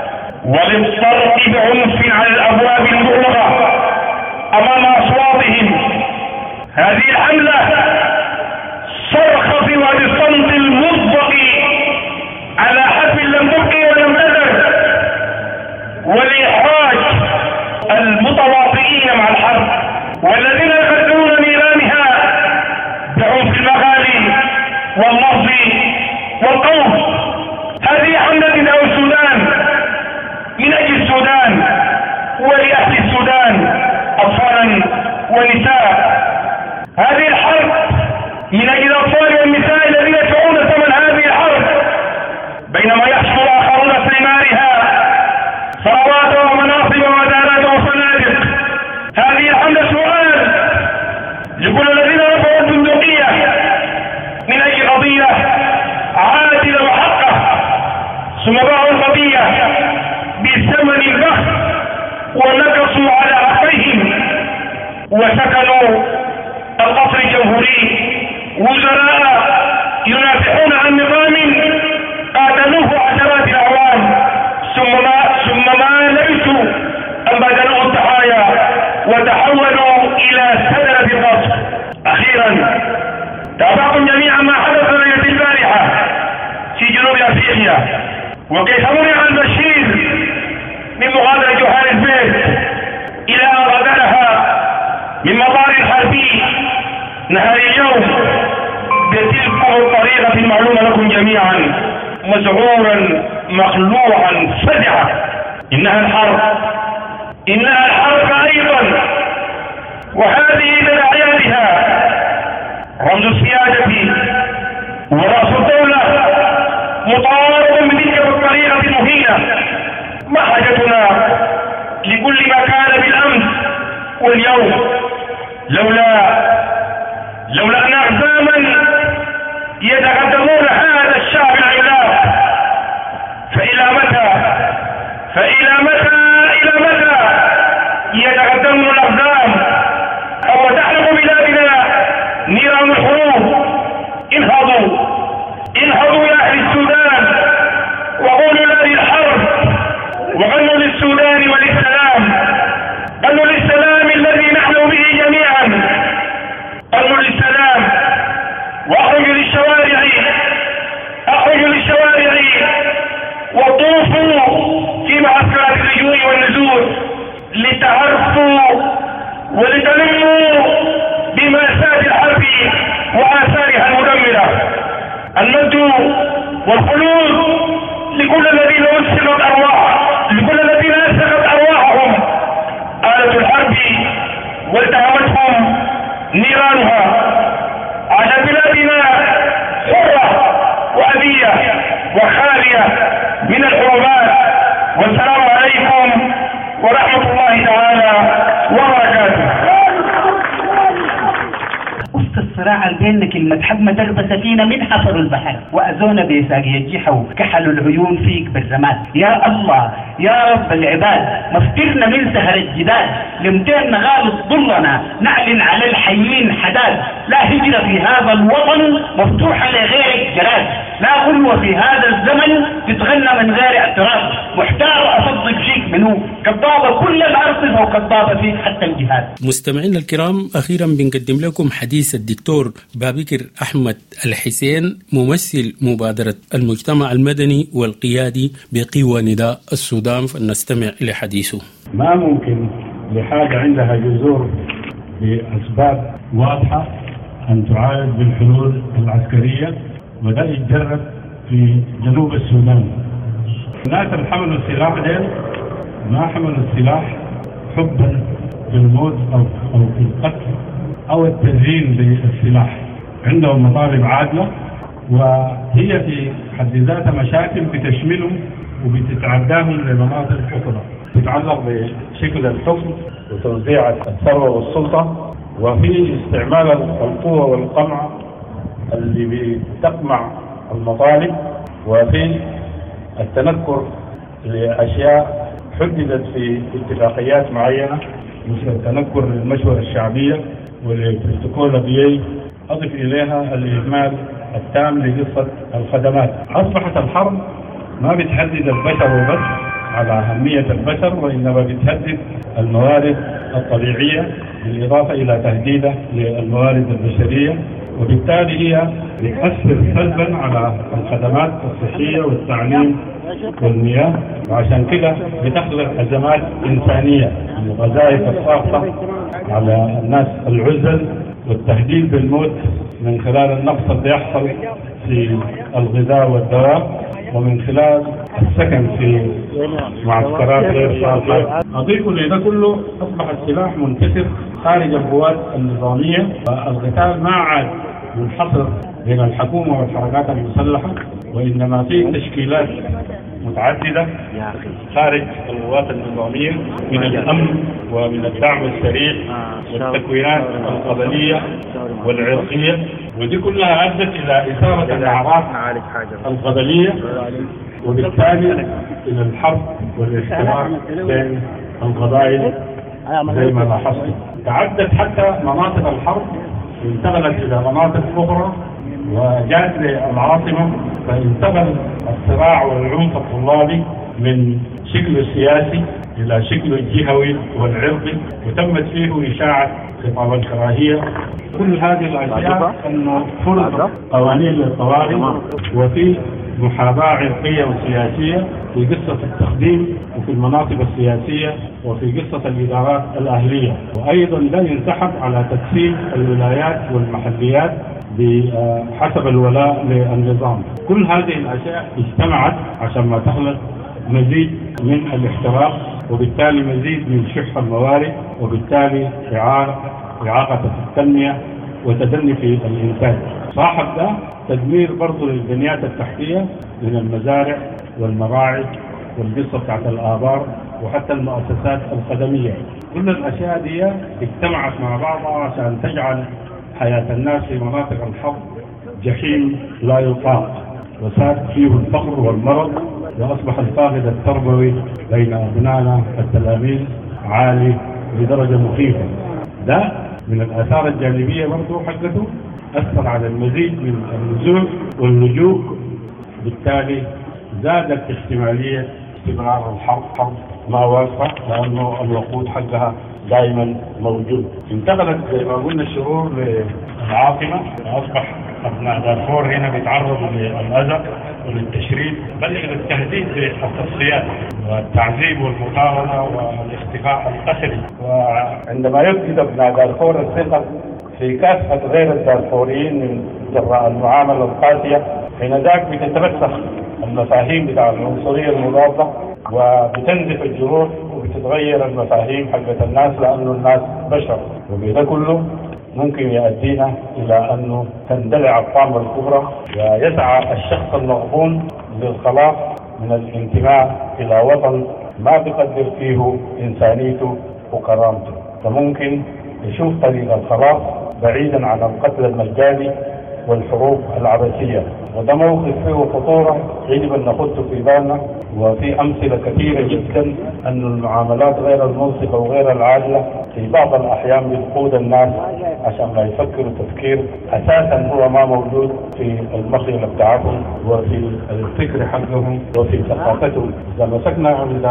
وللطرق بعنف على الأبواب المغلقة أمام أصواتهم. هذه الحملة صرخ في وادي الصمت المطبق على حرب لم تبقي ولم تذر، والإحراج المتواطئين مع الحرب والذين يغذون نيرانها بعنف المغالي واللفظ والقول. هذه حملة نداء السودان من أجل السودان ولأهل السودان أطفالا ونساء. هذه الحرب من أجل الأطفال والنساء الذين يدفعون ثمن هذه الحرب، بينما يحصل آخرون ثمارها ثروات ومناصب ودارات وفنادق. هذه الحملة وسكنوا القصر الجمهوري، وزراء ينافحون عن نظام قاتلوه عشرات الأعوام، ثم ما لبثوا أن بدلوا الضحايا وتحولوا إلى سدنة القصر. أخيرا تابعكم جميعا ما حدث ليلة البارحة في جنوب أفريقيا، وكيف منع البشير من مغادرة جوهانسبرغ إلى أن غادرها من مطار حربي نهار اليوم بتلك الطريقة المعلومة لكم جميعا، مذعورا مخلوعا فزعا. إنها الحرب أيضا، وهذه تداعياتها رمز السيادة ورأس الدولة مطالب بتلك الطريقة المهينة. ما حاجتنا لكل ما كان بالأمس واليوم لولا أن أقداما يتقدمون هذا الشعب العملاق، فإلى متى يتقدمون الأقدام أو تحرق بلادنا نيران الحروب؟ انهضوا يا أهل السودان وقولوا لا للحرب، وغنوا للسودان وللسلام، غنوا للسلام الذي نحلم به جميعا، غنوا للسلام واخرجوا للشوارع وطوفوا في معسكرات اللجوء والنزول لتعرفوا ولتلموا بمأساة الحرب وآثارها المدمرة. المجد والخلود لكل الذين أسقط أرواحهم آلة الحرب والتهمتهم نيرانها. عاشت بلادنا حرة وأبية وخالية من الحروبات. والسلام عليكم ورحمة الله تعالى وبركاته. وسط الصراع بين كلمة حجم تغبى سفينة من حفر البحر وأزون بيساق يجيحوا كحلوا العيون فيك بالرماد. يا الله يا رب العباد، مفترنا من سهر الجداد، لمتين نغالط ضلنا نعلن على الحيين حداد. لا هجرة في هذا الوطن مفتوحة لغير الجراد، لا غلوة في هذا الزمن تتغنى من غير اعتراض. محتار أصدق فيك منو كذابة كل الأرض وكذابة فيك حتى الجهاد. مستمعينا الكرام، أخيرا بنقدم لكم حديث الدكتور بابكر أحمد الحسين، ممثل مبادرة المجتمع المدني والقيادي بقوى نداء السودان، فلنستمع إلى حديثه. ما ممكن لحاجة عندها جذور بأسباب واضحة أن تعالج بالحلول العسكرية، وده يتجرب في جنوب السودان. الناس اللي حملوا السلاح ديل ما حملوا السلاح حبا في الموت أو في القتل أو التزيين للسلاح. عندهم مطالب عادلة، وهي في حد ذاتها مشاكل بتشملهم وبتتعداهم لمناطق أخرى تتعلق بشكل الحكم وتوزيع الثروة والسلطة، وفي استعمال القوة والقمع اللي بتقمع المطالب، وفي التنكر لأشياء حددت في اتفاقيات معينة مثل التنكر للمشورة الشعبية والبروتوكول بيي. أضف إليها الإهمال التام لقصة الخدمات. أصبحت الحرب ما بتهدد البشر وبس على أهمية البشر، وإنما بتهدد الموارد الطبيعية بالإضافة إلى تهديده للموارد البشرية، وبالتالي هي بتأثر سلبا على الخدمات الصحية والتعليم والمياه، وعشان كده بتخلق أزمات إنسانية، الوظائف الصاخبة على الناس، العزل والتهديد بالموت من خلال النقص اللي يحصل في الغذاء والدواء، ومن خلال السكن في معسكرات غير صالحة. أضيف لده كله أصبح السلاح منتشر خارج القوات النظامية، والقتال ما عاد منحصر بين الحكومة والحركات المسلحة، وإنما في تشكيلات متعددة خارج القوات النظامية من الأمن ومن الدعم السريع والتكوينات القبلية والعرقية، ودي كلها أدت إلى إثارة الأعراف القبلية، وبالتالي إلى الحرب والاحتراق بين القبائل زي ما لاحظت. تعدت حتى مناطق الحرب، انتقلت إلى مناطق أخرى وجاءت للعاصمة، فانتقل الصراع والعنف الطلابي من شكله السياسي إلى شكله الجهوي والعرقي، وتمت فيه إشاعة خطاب الكراهية. كل هذه الأشياء أنه فرض قوانين للطوارئ، وفي محاباة عرقية وسياسية في قصة التقديم وفي المناصب السياسية وفي قصة الإدارات الأهلية، وأيضا لا ينسحب على تقسيم الولايات والمحليات بحسب الولاء للنظام. كل هذه الأشياء اجتمعت عشان ما تخلق مزيد من الاحتراق، وبالتالي مزيد من شح الموارد، وبالتالي إعاقة التنمية وتدني في الإنتاج. صاحب ده تدمير برضو للبنيات التحتية من المزارع والمراعي والقصة بتاعت الآبار وحتى المؤسسات الخدمية. كل الأشياء دي اجتمعت مع بعضها عشان تجعل حياة الناس في مناطق الحرب جحيم لا يطاق، وساد فيه الفقر والمرض، وأصبح الفاقد التربوي بين أبنائنا التلاميذ عالي بدرجة مخيفة. ده من الآثار الجانبية برضو حقته، أثر على المزيد من النزوع واللجوء، بالتالي زادت احتمالية استمرار الحرب ما واقفة، لأنه الوقود حقها دائما موجود. انتقلت زي ما قلنا الشرور للعاصمة، وأصبح أبناء دارفور هنا بيتعرضوا للأذى وللتشريد، بل إلى التهديد بالتصفيات والتعذيب والمقاومة والاختفاء القسري. وعندما يفقد أبناء دارفور الثقة في كافة غير الدارفوريين من جراء المعاملة القاسية، حينذاك بتترسخ المفاهيم بتاع العنصرية المضادة، وبتنزف الجروح، وبتتغير المفاهيم حقت الناس، لأنه الناس بشر. وبده كله ممكن يؤدينا إلى أنه تندلع الطامة الكبرى، ويسعى الشخص المغبون للخلاص من الانتماء إلى وطن ما بيقدر فيه إنسانيته وكرامته، فممكن يشوف طريق الخلاص بعيدا عن القتل المجاني والحروب العبثية. وده موقف فيه خطورة يجب أن نحطه في بالنا، وفي أمثلة كثيرة جدا أن المعاملات غير المنصفة وغير العادلة في بعض الأحيان بتقود الناس عشان ما يفكروا تفكير أساسا هو ما موجود في المخيلة بتاعتهم وفي الفكر حقهم وفي ثقافتهم. إذا مسكنا أهل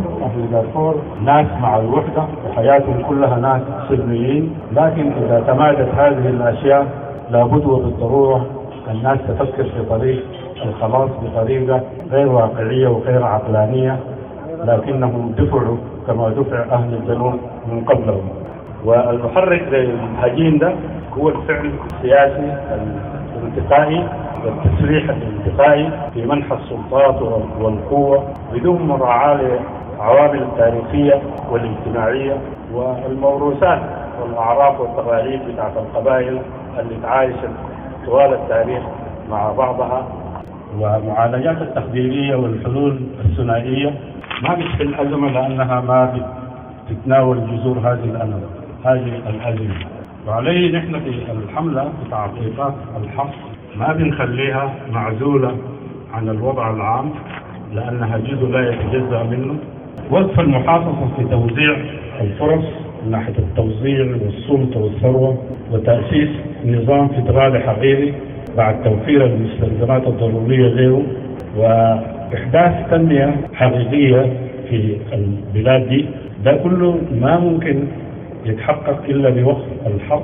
دارفور ناس مع الوحدة وحياتهم كلها ناس سلميين، لكن إذا تمادت هذه الأشياء لابد وبالضرورة الناس تفكر في طريق الخلاص بطريقة غير واقعية وغير عقلانية، لكنهم دفعوا كما دفع أهل الجنوب من قبلهم. والمحرك للهجين ده هو الفعل السياسي الانتقائي والتسريح الانتقائي في منح السلطات والقوة بدون مراعاة للعوامل التاريخية والاجتماعية والموروثات والأعراف والتقاليد بتاعت القبائل اللي تعايشت طوال التاريخ مع بعضها. ومعالجات التقديرية والحلول الثنائية ما بتحل الأزمة، لأنها ما بتتناول جذور هذه الأزمة. وعليه نحن في الحملة بتاع إيقاف الحرب ما بنخليها معزولة عن الوضع العام، لأنها جزء لا يتجزأ منه. وقف المحافظة في توزيع الفرص من ناحية التوزيع والسلطة والثروة، وتأسيس نظام فيدرالي حقيقي بعد توفير المستلزمات الضرورية له، وإحداث تنمية حقيقية في البلاد دي. ده كله ما ممكن يتحقق إلا بوقف الحرب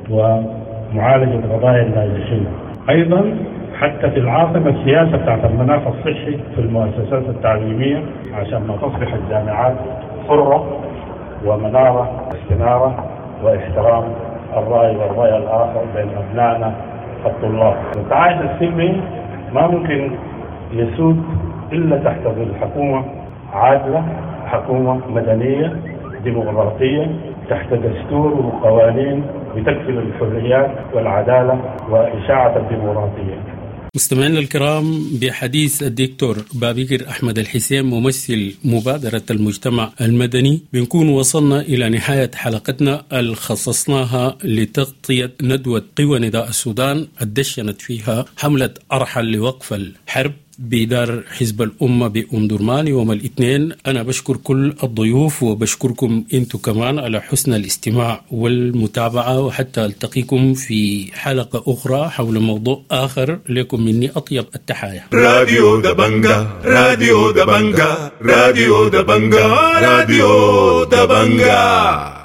ومعالجة قضايا النازحين. أيضا حتى في العاصمة السياسة بتاعت المناخ الصحي في المؤسسات التعليمية عشان ما تصبح الجامعات حرة ومنارة استنارة واحترام الرأي والرأي الآخر بين أبنائنا الطلاب. التعايش السلمي ما ممكن يسود إلا تحت ظل حكومة عادلة، حكومة مدنية ديمقراطية تحت دستور وقوانين بتكفل الحريات والعدالة وإشاعة الديمقراطية. مستمعينا الكرام، بحديث الدكتور بابكر أحمد الحسين ممثل مبادرة المجتمع المدني بنكون وصلنا إلى نهاية حلقتنا اللي خصصناها لتغطية ندوة قوى نداء السودان الدشنت فيها حملة أرحل لوقف الحرب بدار حزب الأمة بأم درمان يوم الاثنين. أنا بشكر كل الضيوف وبشكركم أنتم كمان على حسن الاستماع والمتابعة، وحتى ألتقيكم في حلقة أخرى حول موضوع آخر. لكم مني أطيب التحايا. راديو دبنجا، راديو دبنجا، راديو دبنجا، راديو دبنجا.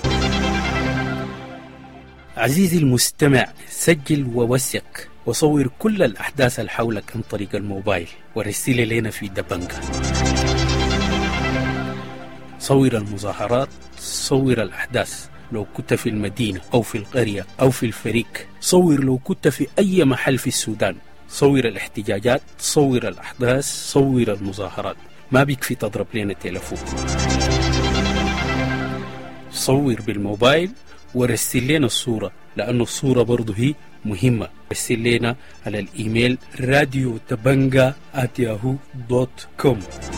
عزيزي المستمع، سجل ووثق وصور كل الأحداث اللي حولك عن طريق الموبايل ورسل لنا في دبنجا. صور المظاهرات، صور الأحداث لو كنت في المدينة أو في القرية أو في الفريق، صور لو كنت في أي محل في السودان، صور الاحتجاجات، صور الأحداث، صور المظاهرات. ما بيكفي تضرب لنا تلفون، صور بالموبايل ورسل لنا الصورة، لأنه الصورة برضو هي مهمة. رسل لنا على الإيميل radiodabanga@yahoo.com.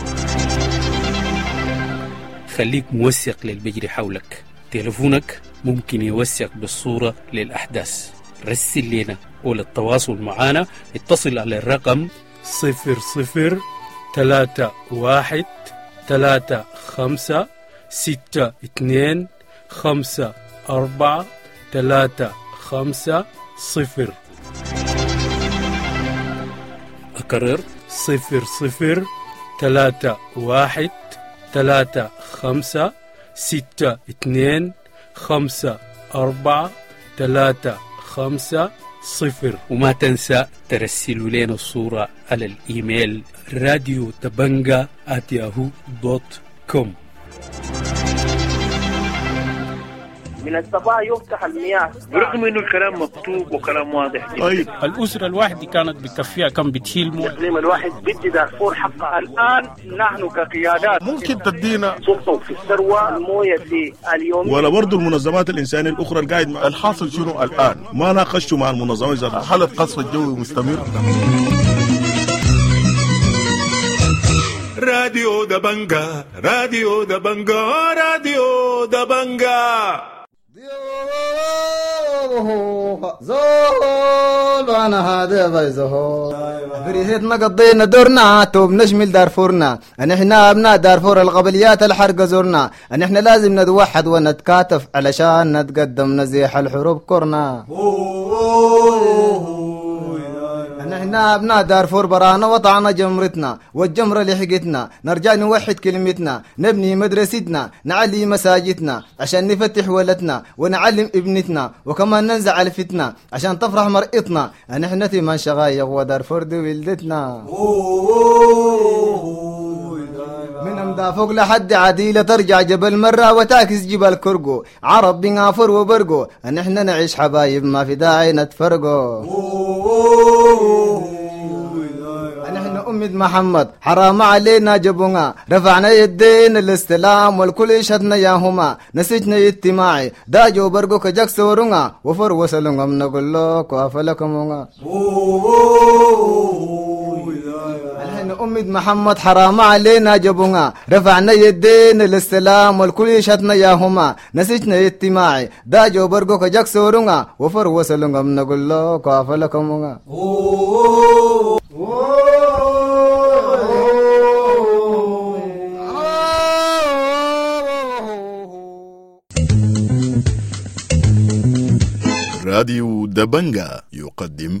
خليك موثق للبجري حولك. تلفونك ممكن يوثق بالصورة للأحداث. رسل لنا، وللتواصل معنا اتصل على الرقم 003131525435. أكرر 003131525435. وما تنسى ترسلوا لنا الصورة على الإيميل radiodabanga@yahoo.com. من الصباح يفتح المياه برغم انه الكلام مكتوب وكلام واضح. طيب الأسرة الواحدة كانت بكفيها كم بتشيل مويه؟ الإقليم الواحد بدي دارفور حقها. الآن نحن كقيادات ممكن تدينا سلطة في الثروة المويه في اليوم، ولا برضو المنظمات الإنسانية الأخرى القاعد مع الحاصل شنو الآن؟ ما ناقشتوا مع المنظمات ذاتها؟ هل القصف الجوي مستمر؟ راديو دبنجا، راديو دبنجا، راديو دبنجا. زول وانا هذا بيزهو بريهتنا قضينا دورنا توب نشمل دارفورنا. ان احنا ابناء دارفور القبليات الحرق زورنا. ان احنا لازم نتوحد ونتكاتف علشان نتقدم نزيح الحروب كورنا. احنا ابناء دارفور برانا وطعنا جمرتنا والجمرة لحقتنا. نرجع نوحد كلمتنا، نبني مدرستنا، نعلي مساجدنا عشان نفتح ولدنا ونعلم ابنتنا، وكمان ننزع الفتنة عشان تفرح مرئتنا. احنا ثمان شغايق ودارفور دي ولدتنا. من امدافوق لحد عديلة ترجع جبل مرة وتعكس جبل كرقو. عرب بنغافر وبرقو. ان احنا نعيش حبايب ما في داعي نتفرقو. نحن أمة محمد حرام علينا جبونا. رفعنا يدين الاستلام والكل يشهدنا ياهما. نسجنا اجتماعي داجو برقو كجاك سورونا وفر وصلونا منقول لك وافلكمونا. نحن أمة محمد حرام علينا جبونا. رفعنا يدين الاستلام والكل يشهدنا ياهما. نسجنا اجتماعي داجو برقو كجاك سورونا وفر وصلونا منقول لك وافلكمونا. راديو دبنجا يقدم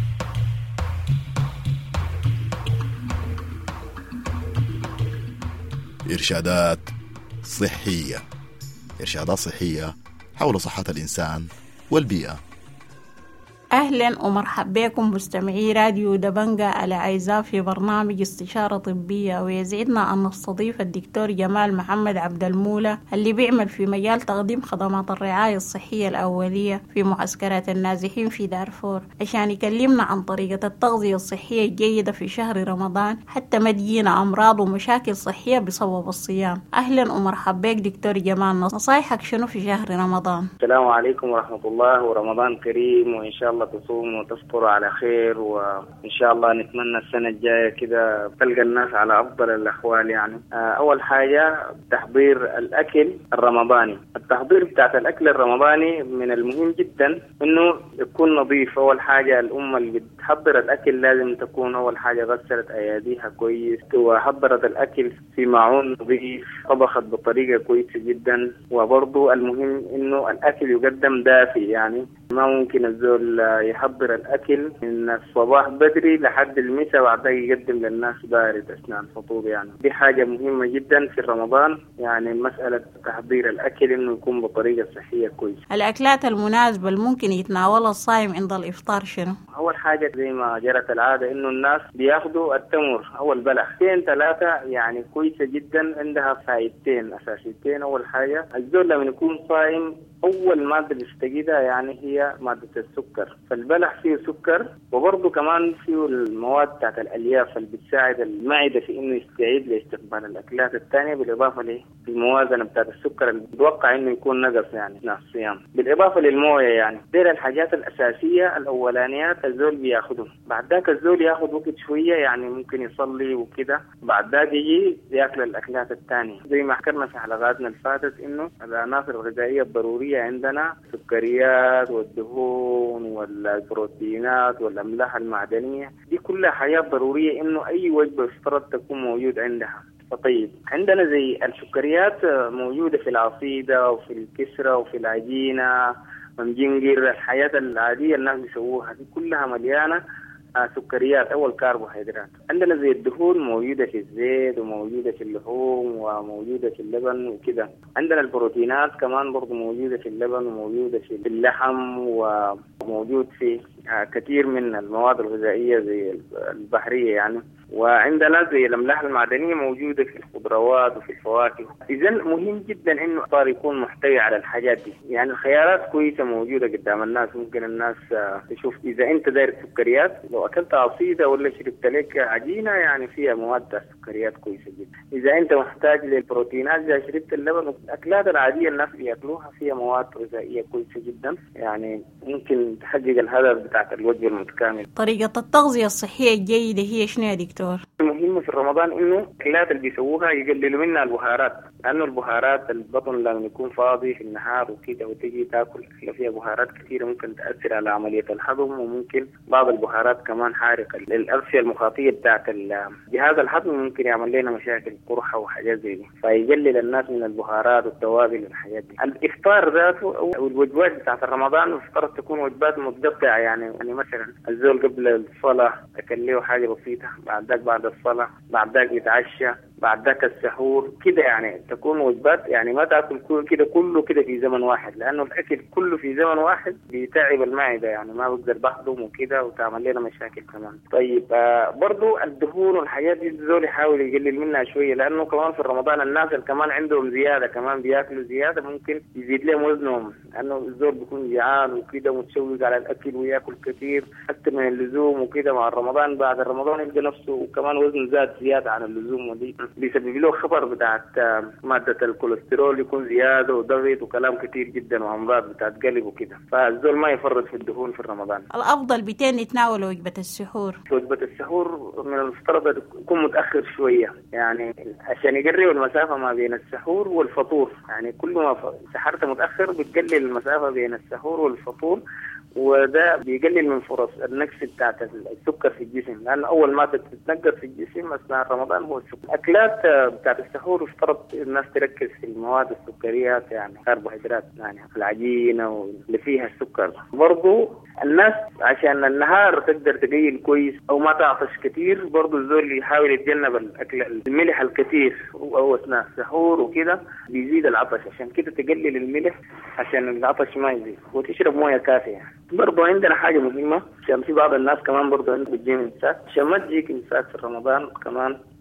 إرشادات صحية. إرشادات صحية حول صحة الإنسان والبيئة. أهلا ومرحبا بكم مستمعي راديو دبنجا الأعزاء في برنامج استشارة طبية، ويزعدنا أن نستضيف الدكتور جمال محمد عبد المولى اللي بيعمل في مجال تقديم خدمات الرعاية الصحية الأولية في معسكرات النازحين في دارفور عشان يكلمنا عن طريقة التغذية الصحية الجيدة في شهر رمضان حتى ما تجينا أمراض ومشاكل صحية بسبب الصيام. أهلا ومرحبا بك دكتور جمال، نصايحك شنو في شهر رمضان؟ السلام عليكم ورحمة الله ورمضان كريم، وإن شاء الله الله تصوم وتفطر على خير، وإن شاء الله نتمنى السنة الجاية كده تلقى الناس على أفضل الأحوال. يعني أول حاجة تحضير الأكل الرمضاني. التحضير بتاعت الأكل الرمضاني من المهم جدا إنه يكون نظيف. أول حاجة الأمة اللي بتحضر الأكل لازم تكون أول حاجة غسلت أيديها كويس، وحضرت الأكل في معون نظيف، طبخت بطريقة كويسة جدا. وبرضو المهم إنه الأكل يقدم دافئ، يعني ما ممكن الزول يحضر الأكل من الصباح بدري لحد المساء وبعدها يقدم للناس بارد أثناء الفطور. يعني دي حاجة مهمة جدا في رمضان، يعني مسألة تحضير الأكل إنه يكون بطريقة صحية كويسة. الأكلات المناسبة اللي ممكن يتناولها الصائم عند الإفطار شنو؟ أول حاجة زي ما جرت العادة إنه الناس بياخدوا التمر أو البلح 2-3 يعني كويسة جدا، عندها فائدتين أساسيتين. أول حاجة الزول لما يكون صائم أول مادة بيستجدها يعني هي مادة السكر، فالبلح فيه سكر، وبرضه كمان فيه المواد بتاعت الألياف اللي بتساعد المعدة في إنه يستعيد لاستقبال الأكلات الثانية، بالإضافة للموازنة بتاعت السكر اللي بتوقع إنه يكون نقص يعني أثناء الصيام، بالإضافة للموية. يعني دي الحاجات الأساسية الأولانيات الزول بياخدهم. بعد ذاك الزول ياخد وقت شوية، يعني ممكن يصلي وكده، بعد ذاك يجي ياكل الأكلات الثانية. زي ما حكرنا في حلقاتنا اللي فاتت إنه العناصر الغذائية الضرورية عندنا السكريات والدهون والبروتينات والأملاح المعدنية، دي كلها حاجات ضرورية إنه أي وجبة يفترض تكون موجود عندها. طيب عندنا زي السكريات موجودة في العصيدة وفي الكسرة وفي العجينة والجنجر، الحياة العادية الناس بيسووها دي كلها مليانة سكريات أو الكربوهيدرات. عندنا زي الدهون موجودة في الزيت وموجودة في اللحوم وموجودة في اللبن وكده. عندنا البروتينات كمان برضو موجودة في اللبن وموجودة في اللحم وموجود في كثير من المواد الغذائية زي البحرية يعني. وعندنا زي الأملاح المعدنية موجودة في الخضروات وفي الفواكه. إذا مهم جدا إنه الإفطار يكون محتوي على الحاجات دي. يعني الخيارات كويسة موجودة قدام الناس، ممكن الناس تشوف إذا أنت داير سكريات، لو أكلت عصيدة ولا شربت لك عجينة يعني فيها مواد سكريات كويسة جدا. إذا أنت محتاج للبروتينات إذا شربت اللبن، الأكلات العادية الناس بياكلوها فيها مواد غذائية كويسة جدا، يعني ممكن تحقق الهدف بتاعت الوجبة المتكاملة. طريقة التغذية الصحية الجيدة هي شنو يا دكتور؟ المهم في رمضان إنه الأكلات اللي بيسووها يقللوا منها البهارات، لأنه البهارات البطن لما يكون فاضي في النهار وكده وتجي تاكل أكلة فيها بهارات كثيرة ممكن تأثر على عملية الهضم، وممكن بعض البهارات كمان حارقة للأغشية المخاطية بتاعت جهاز الهضم، ممكن يعمل لنا مشاكل قرحة وحاجات زي دي، فيقلل الناس من البهارات والتوابل والحاجات دي. الإفطار ذاته أو الوجبات بتاعت رمضان مفترض تكون وجبات متقطعة، يعني مثلا الزول قبل الصلاة أكل له حاجة بسيطة، بعد الصلاة، بعد ذاك يتعشى، بعد ذاك السحور كده، يعني تكون وجبات، يعني ما تاكل كله كده في زمن واحد، لانه الاكل كله في زمن واحد بيتعب المعده، يعني ما بقدر بهضم وكده وتعمل لنا مشاكل كمان. طيب برضو الدهون والحاجات دي الزول يحاول يقلل منها شويه، لانه كمان في رمضان الناس اللي كمان عندهم زياده كمان بياكلوا زياده ممكن يزيد لهم وزنهم، لانه الزول بيكون جيعان وكده متشوق على الاكل وياكل كثير اكثر من اللزوم وكده. مع رمضان بعد رمضان يلقى نفسه وكمان وزنه زاد زياده عن اللزوم، ودي بيسبب له خطر بتاعت مادة الكوليسترول يكون زيادة وضغط وكلام كتير جدا وأمراض بتاعت قلب وكده، فالزول ما يفرط في الدهون في رمضان. الأفضل بتين يتناول وجبة السحور. وجبة السحور من المفترض تكون متأخر شوية، يعني عشان يقرب المسافة ما بين السحور والفطور، يعني كل ما سحرت متأخر بتقلل المسافة بين السحور والفطور، وده بيقلل من فرص النقص بتاعت السكر في الجسم، لأن أول ما تتنقص في الجسم أثناء رمضان هو السكر. الأكلات بتاعت السحور افترض الناس تركز في المواد السكريات، يعني كربوهيدرات، يعني العجينة واللي فيها السكر. برضو الناس عشان النهار تقدر تقيل كويس أو ما تعطش كتير، برضو الزول يحاول يتجنب الأكل الملح الكتير أو أثناء السحور وكده بيزيد العطش، عشان كده تقلل الملح عشان العطش ما يزيد، وتشرب موية كافية. برضو عندنا حاجة مهمة عشان في بعض الناس كمان برضو عندهم بتجيهم امساك، عشان ما تجيك امساك في رمضان كمان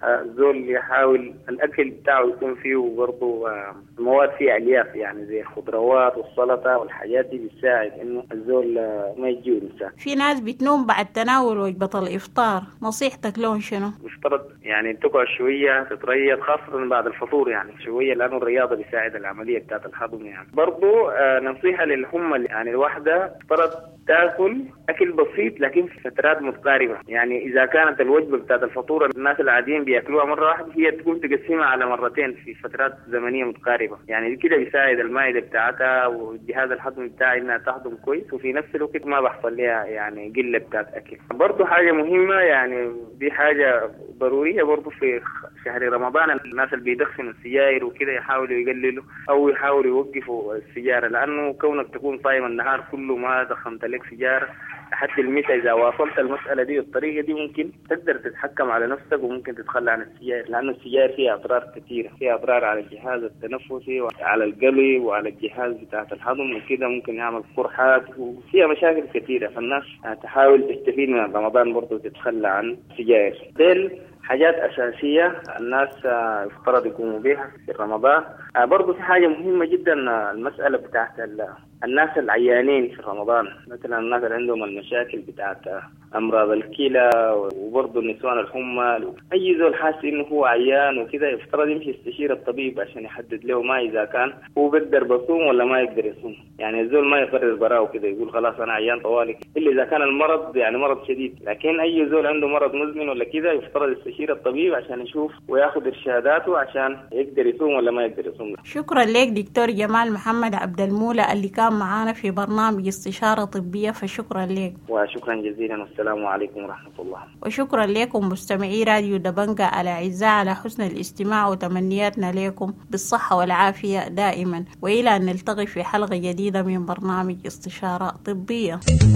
الزول يحاول الأكل بتاعه يكون فيه برضه مواد فيها ألياف، يعني زي الخضروات والسلطة والحاجات دي بتساعد إنه الزول ما يجيه إنسان. في ناس بتنوم بعد تناول وجبة الإفطار، نصيحتك لهم شنو؟ مفترض يعني تقعد شوية تتريض، خاصة بعد الفطور يعني شوية، لأنه الرياضة بيساعد العملية بتاعت الهضم يعني. برضو نصيحة للهم يعني الواحدة مفترض تاكل أكل بسيط لكن في فترات متقاربة، يعني إذا كانت الوجبة بتاعت الفطور الناس العاديين بياكلوها مرة واحدة، هي تكون تقسمها على مرتين في فترات زمنية متقاربة، يعني كده بيساعد المعدة بتاعتها والجهاز الهضمي بتاعها إنها تهضم كويس، وفي نفس الوقت ما بحصل لها يعني قلة بتاعت أكل. برضو حاجة مهمة يعني دي حاجة ضرورية برضو في شهر رمضان، الناس اللي بيدخنوا السجاير وكده يحاولوا يقللوا أو يحاولوا يوقفوا السجارة، لأنه كونك تكون صايم النهار كله ما دخنت لك سجارة لحد المساء، إذا واصلت المسألة دي بالطريقة دي ممكن تقدر تتحكم على نفسك وممكن تتخلى عن السجاير، لأنه السجاير فيها أضرار كثيرة، فيها أضرار على الجهاز التنفسي وعلى القلب وعلى الجهاز بتاع الهضم وكده، ممكن يعمل قرحات وفيها مشاكل كثيرة، فالناس تحاول تستفيد من رمضان برضو تتخلى عن السجاير. حاجات أساسية الناس يفترض يقوموا بها في رمضان. برضو في حاجة مهمة جدا، المسألة بتاعت الناس العيانين في رمضان، مثلا الناس اللي عندهم المشاكل بتاعت أمراض الكلى وبرضو النسوان الحمى، أي زول حاسس إنه هو عيان وكده يفترض يمشي يستشير الطبيب عشان يحدد له ما إذا كان هو بيقدر بصوم ولا ما يقدر يصوم، يعني الزول ما يقرر براه وكده يقول خلاص أنا عيان طوالي، إلا إذا كان المرض يعني مرض شديد، لكن أي زول عنده مرض مزمن ولا كده يفترض يستشير الطبيب عشان يشوف وياخذ إرشاداته عشان يقدر يصوم ولا ما يقدر يصوم. شكرا لك دكتور جمال محمد عبد المولى اللي كان معانا في برنامج استشارة طبية، فشكرا لك. وشكرا جزيلا والسلام عليكم ورحمة الله. وشكرا لكم مستمعي راديو دبنجة الأعزاء على حسن الاستماع، وتمنياتنا لكم بالصحة والعافية دائما، وإلى أن نلتقي في حلقة جديدة من برنامج استشارة طبية.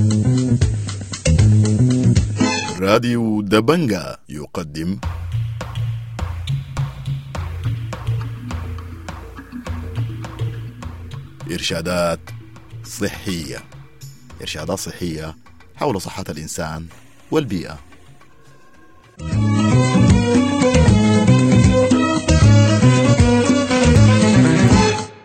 راديو دبنجة يقدم إرشادات صحية حول صحة الإنسان والبيئة.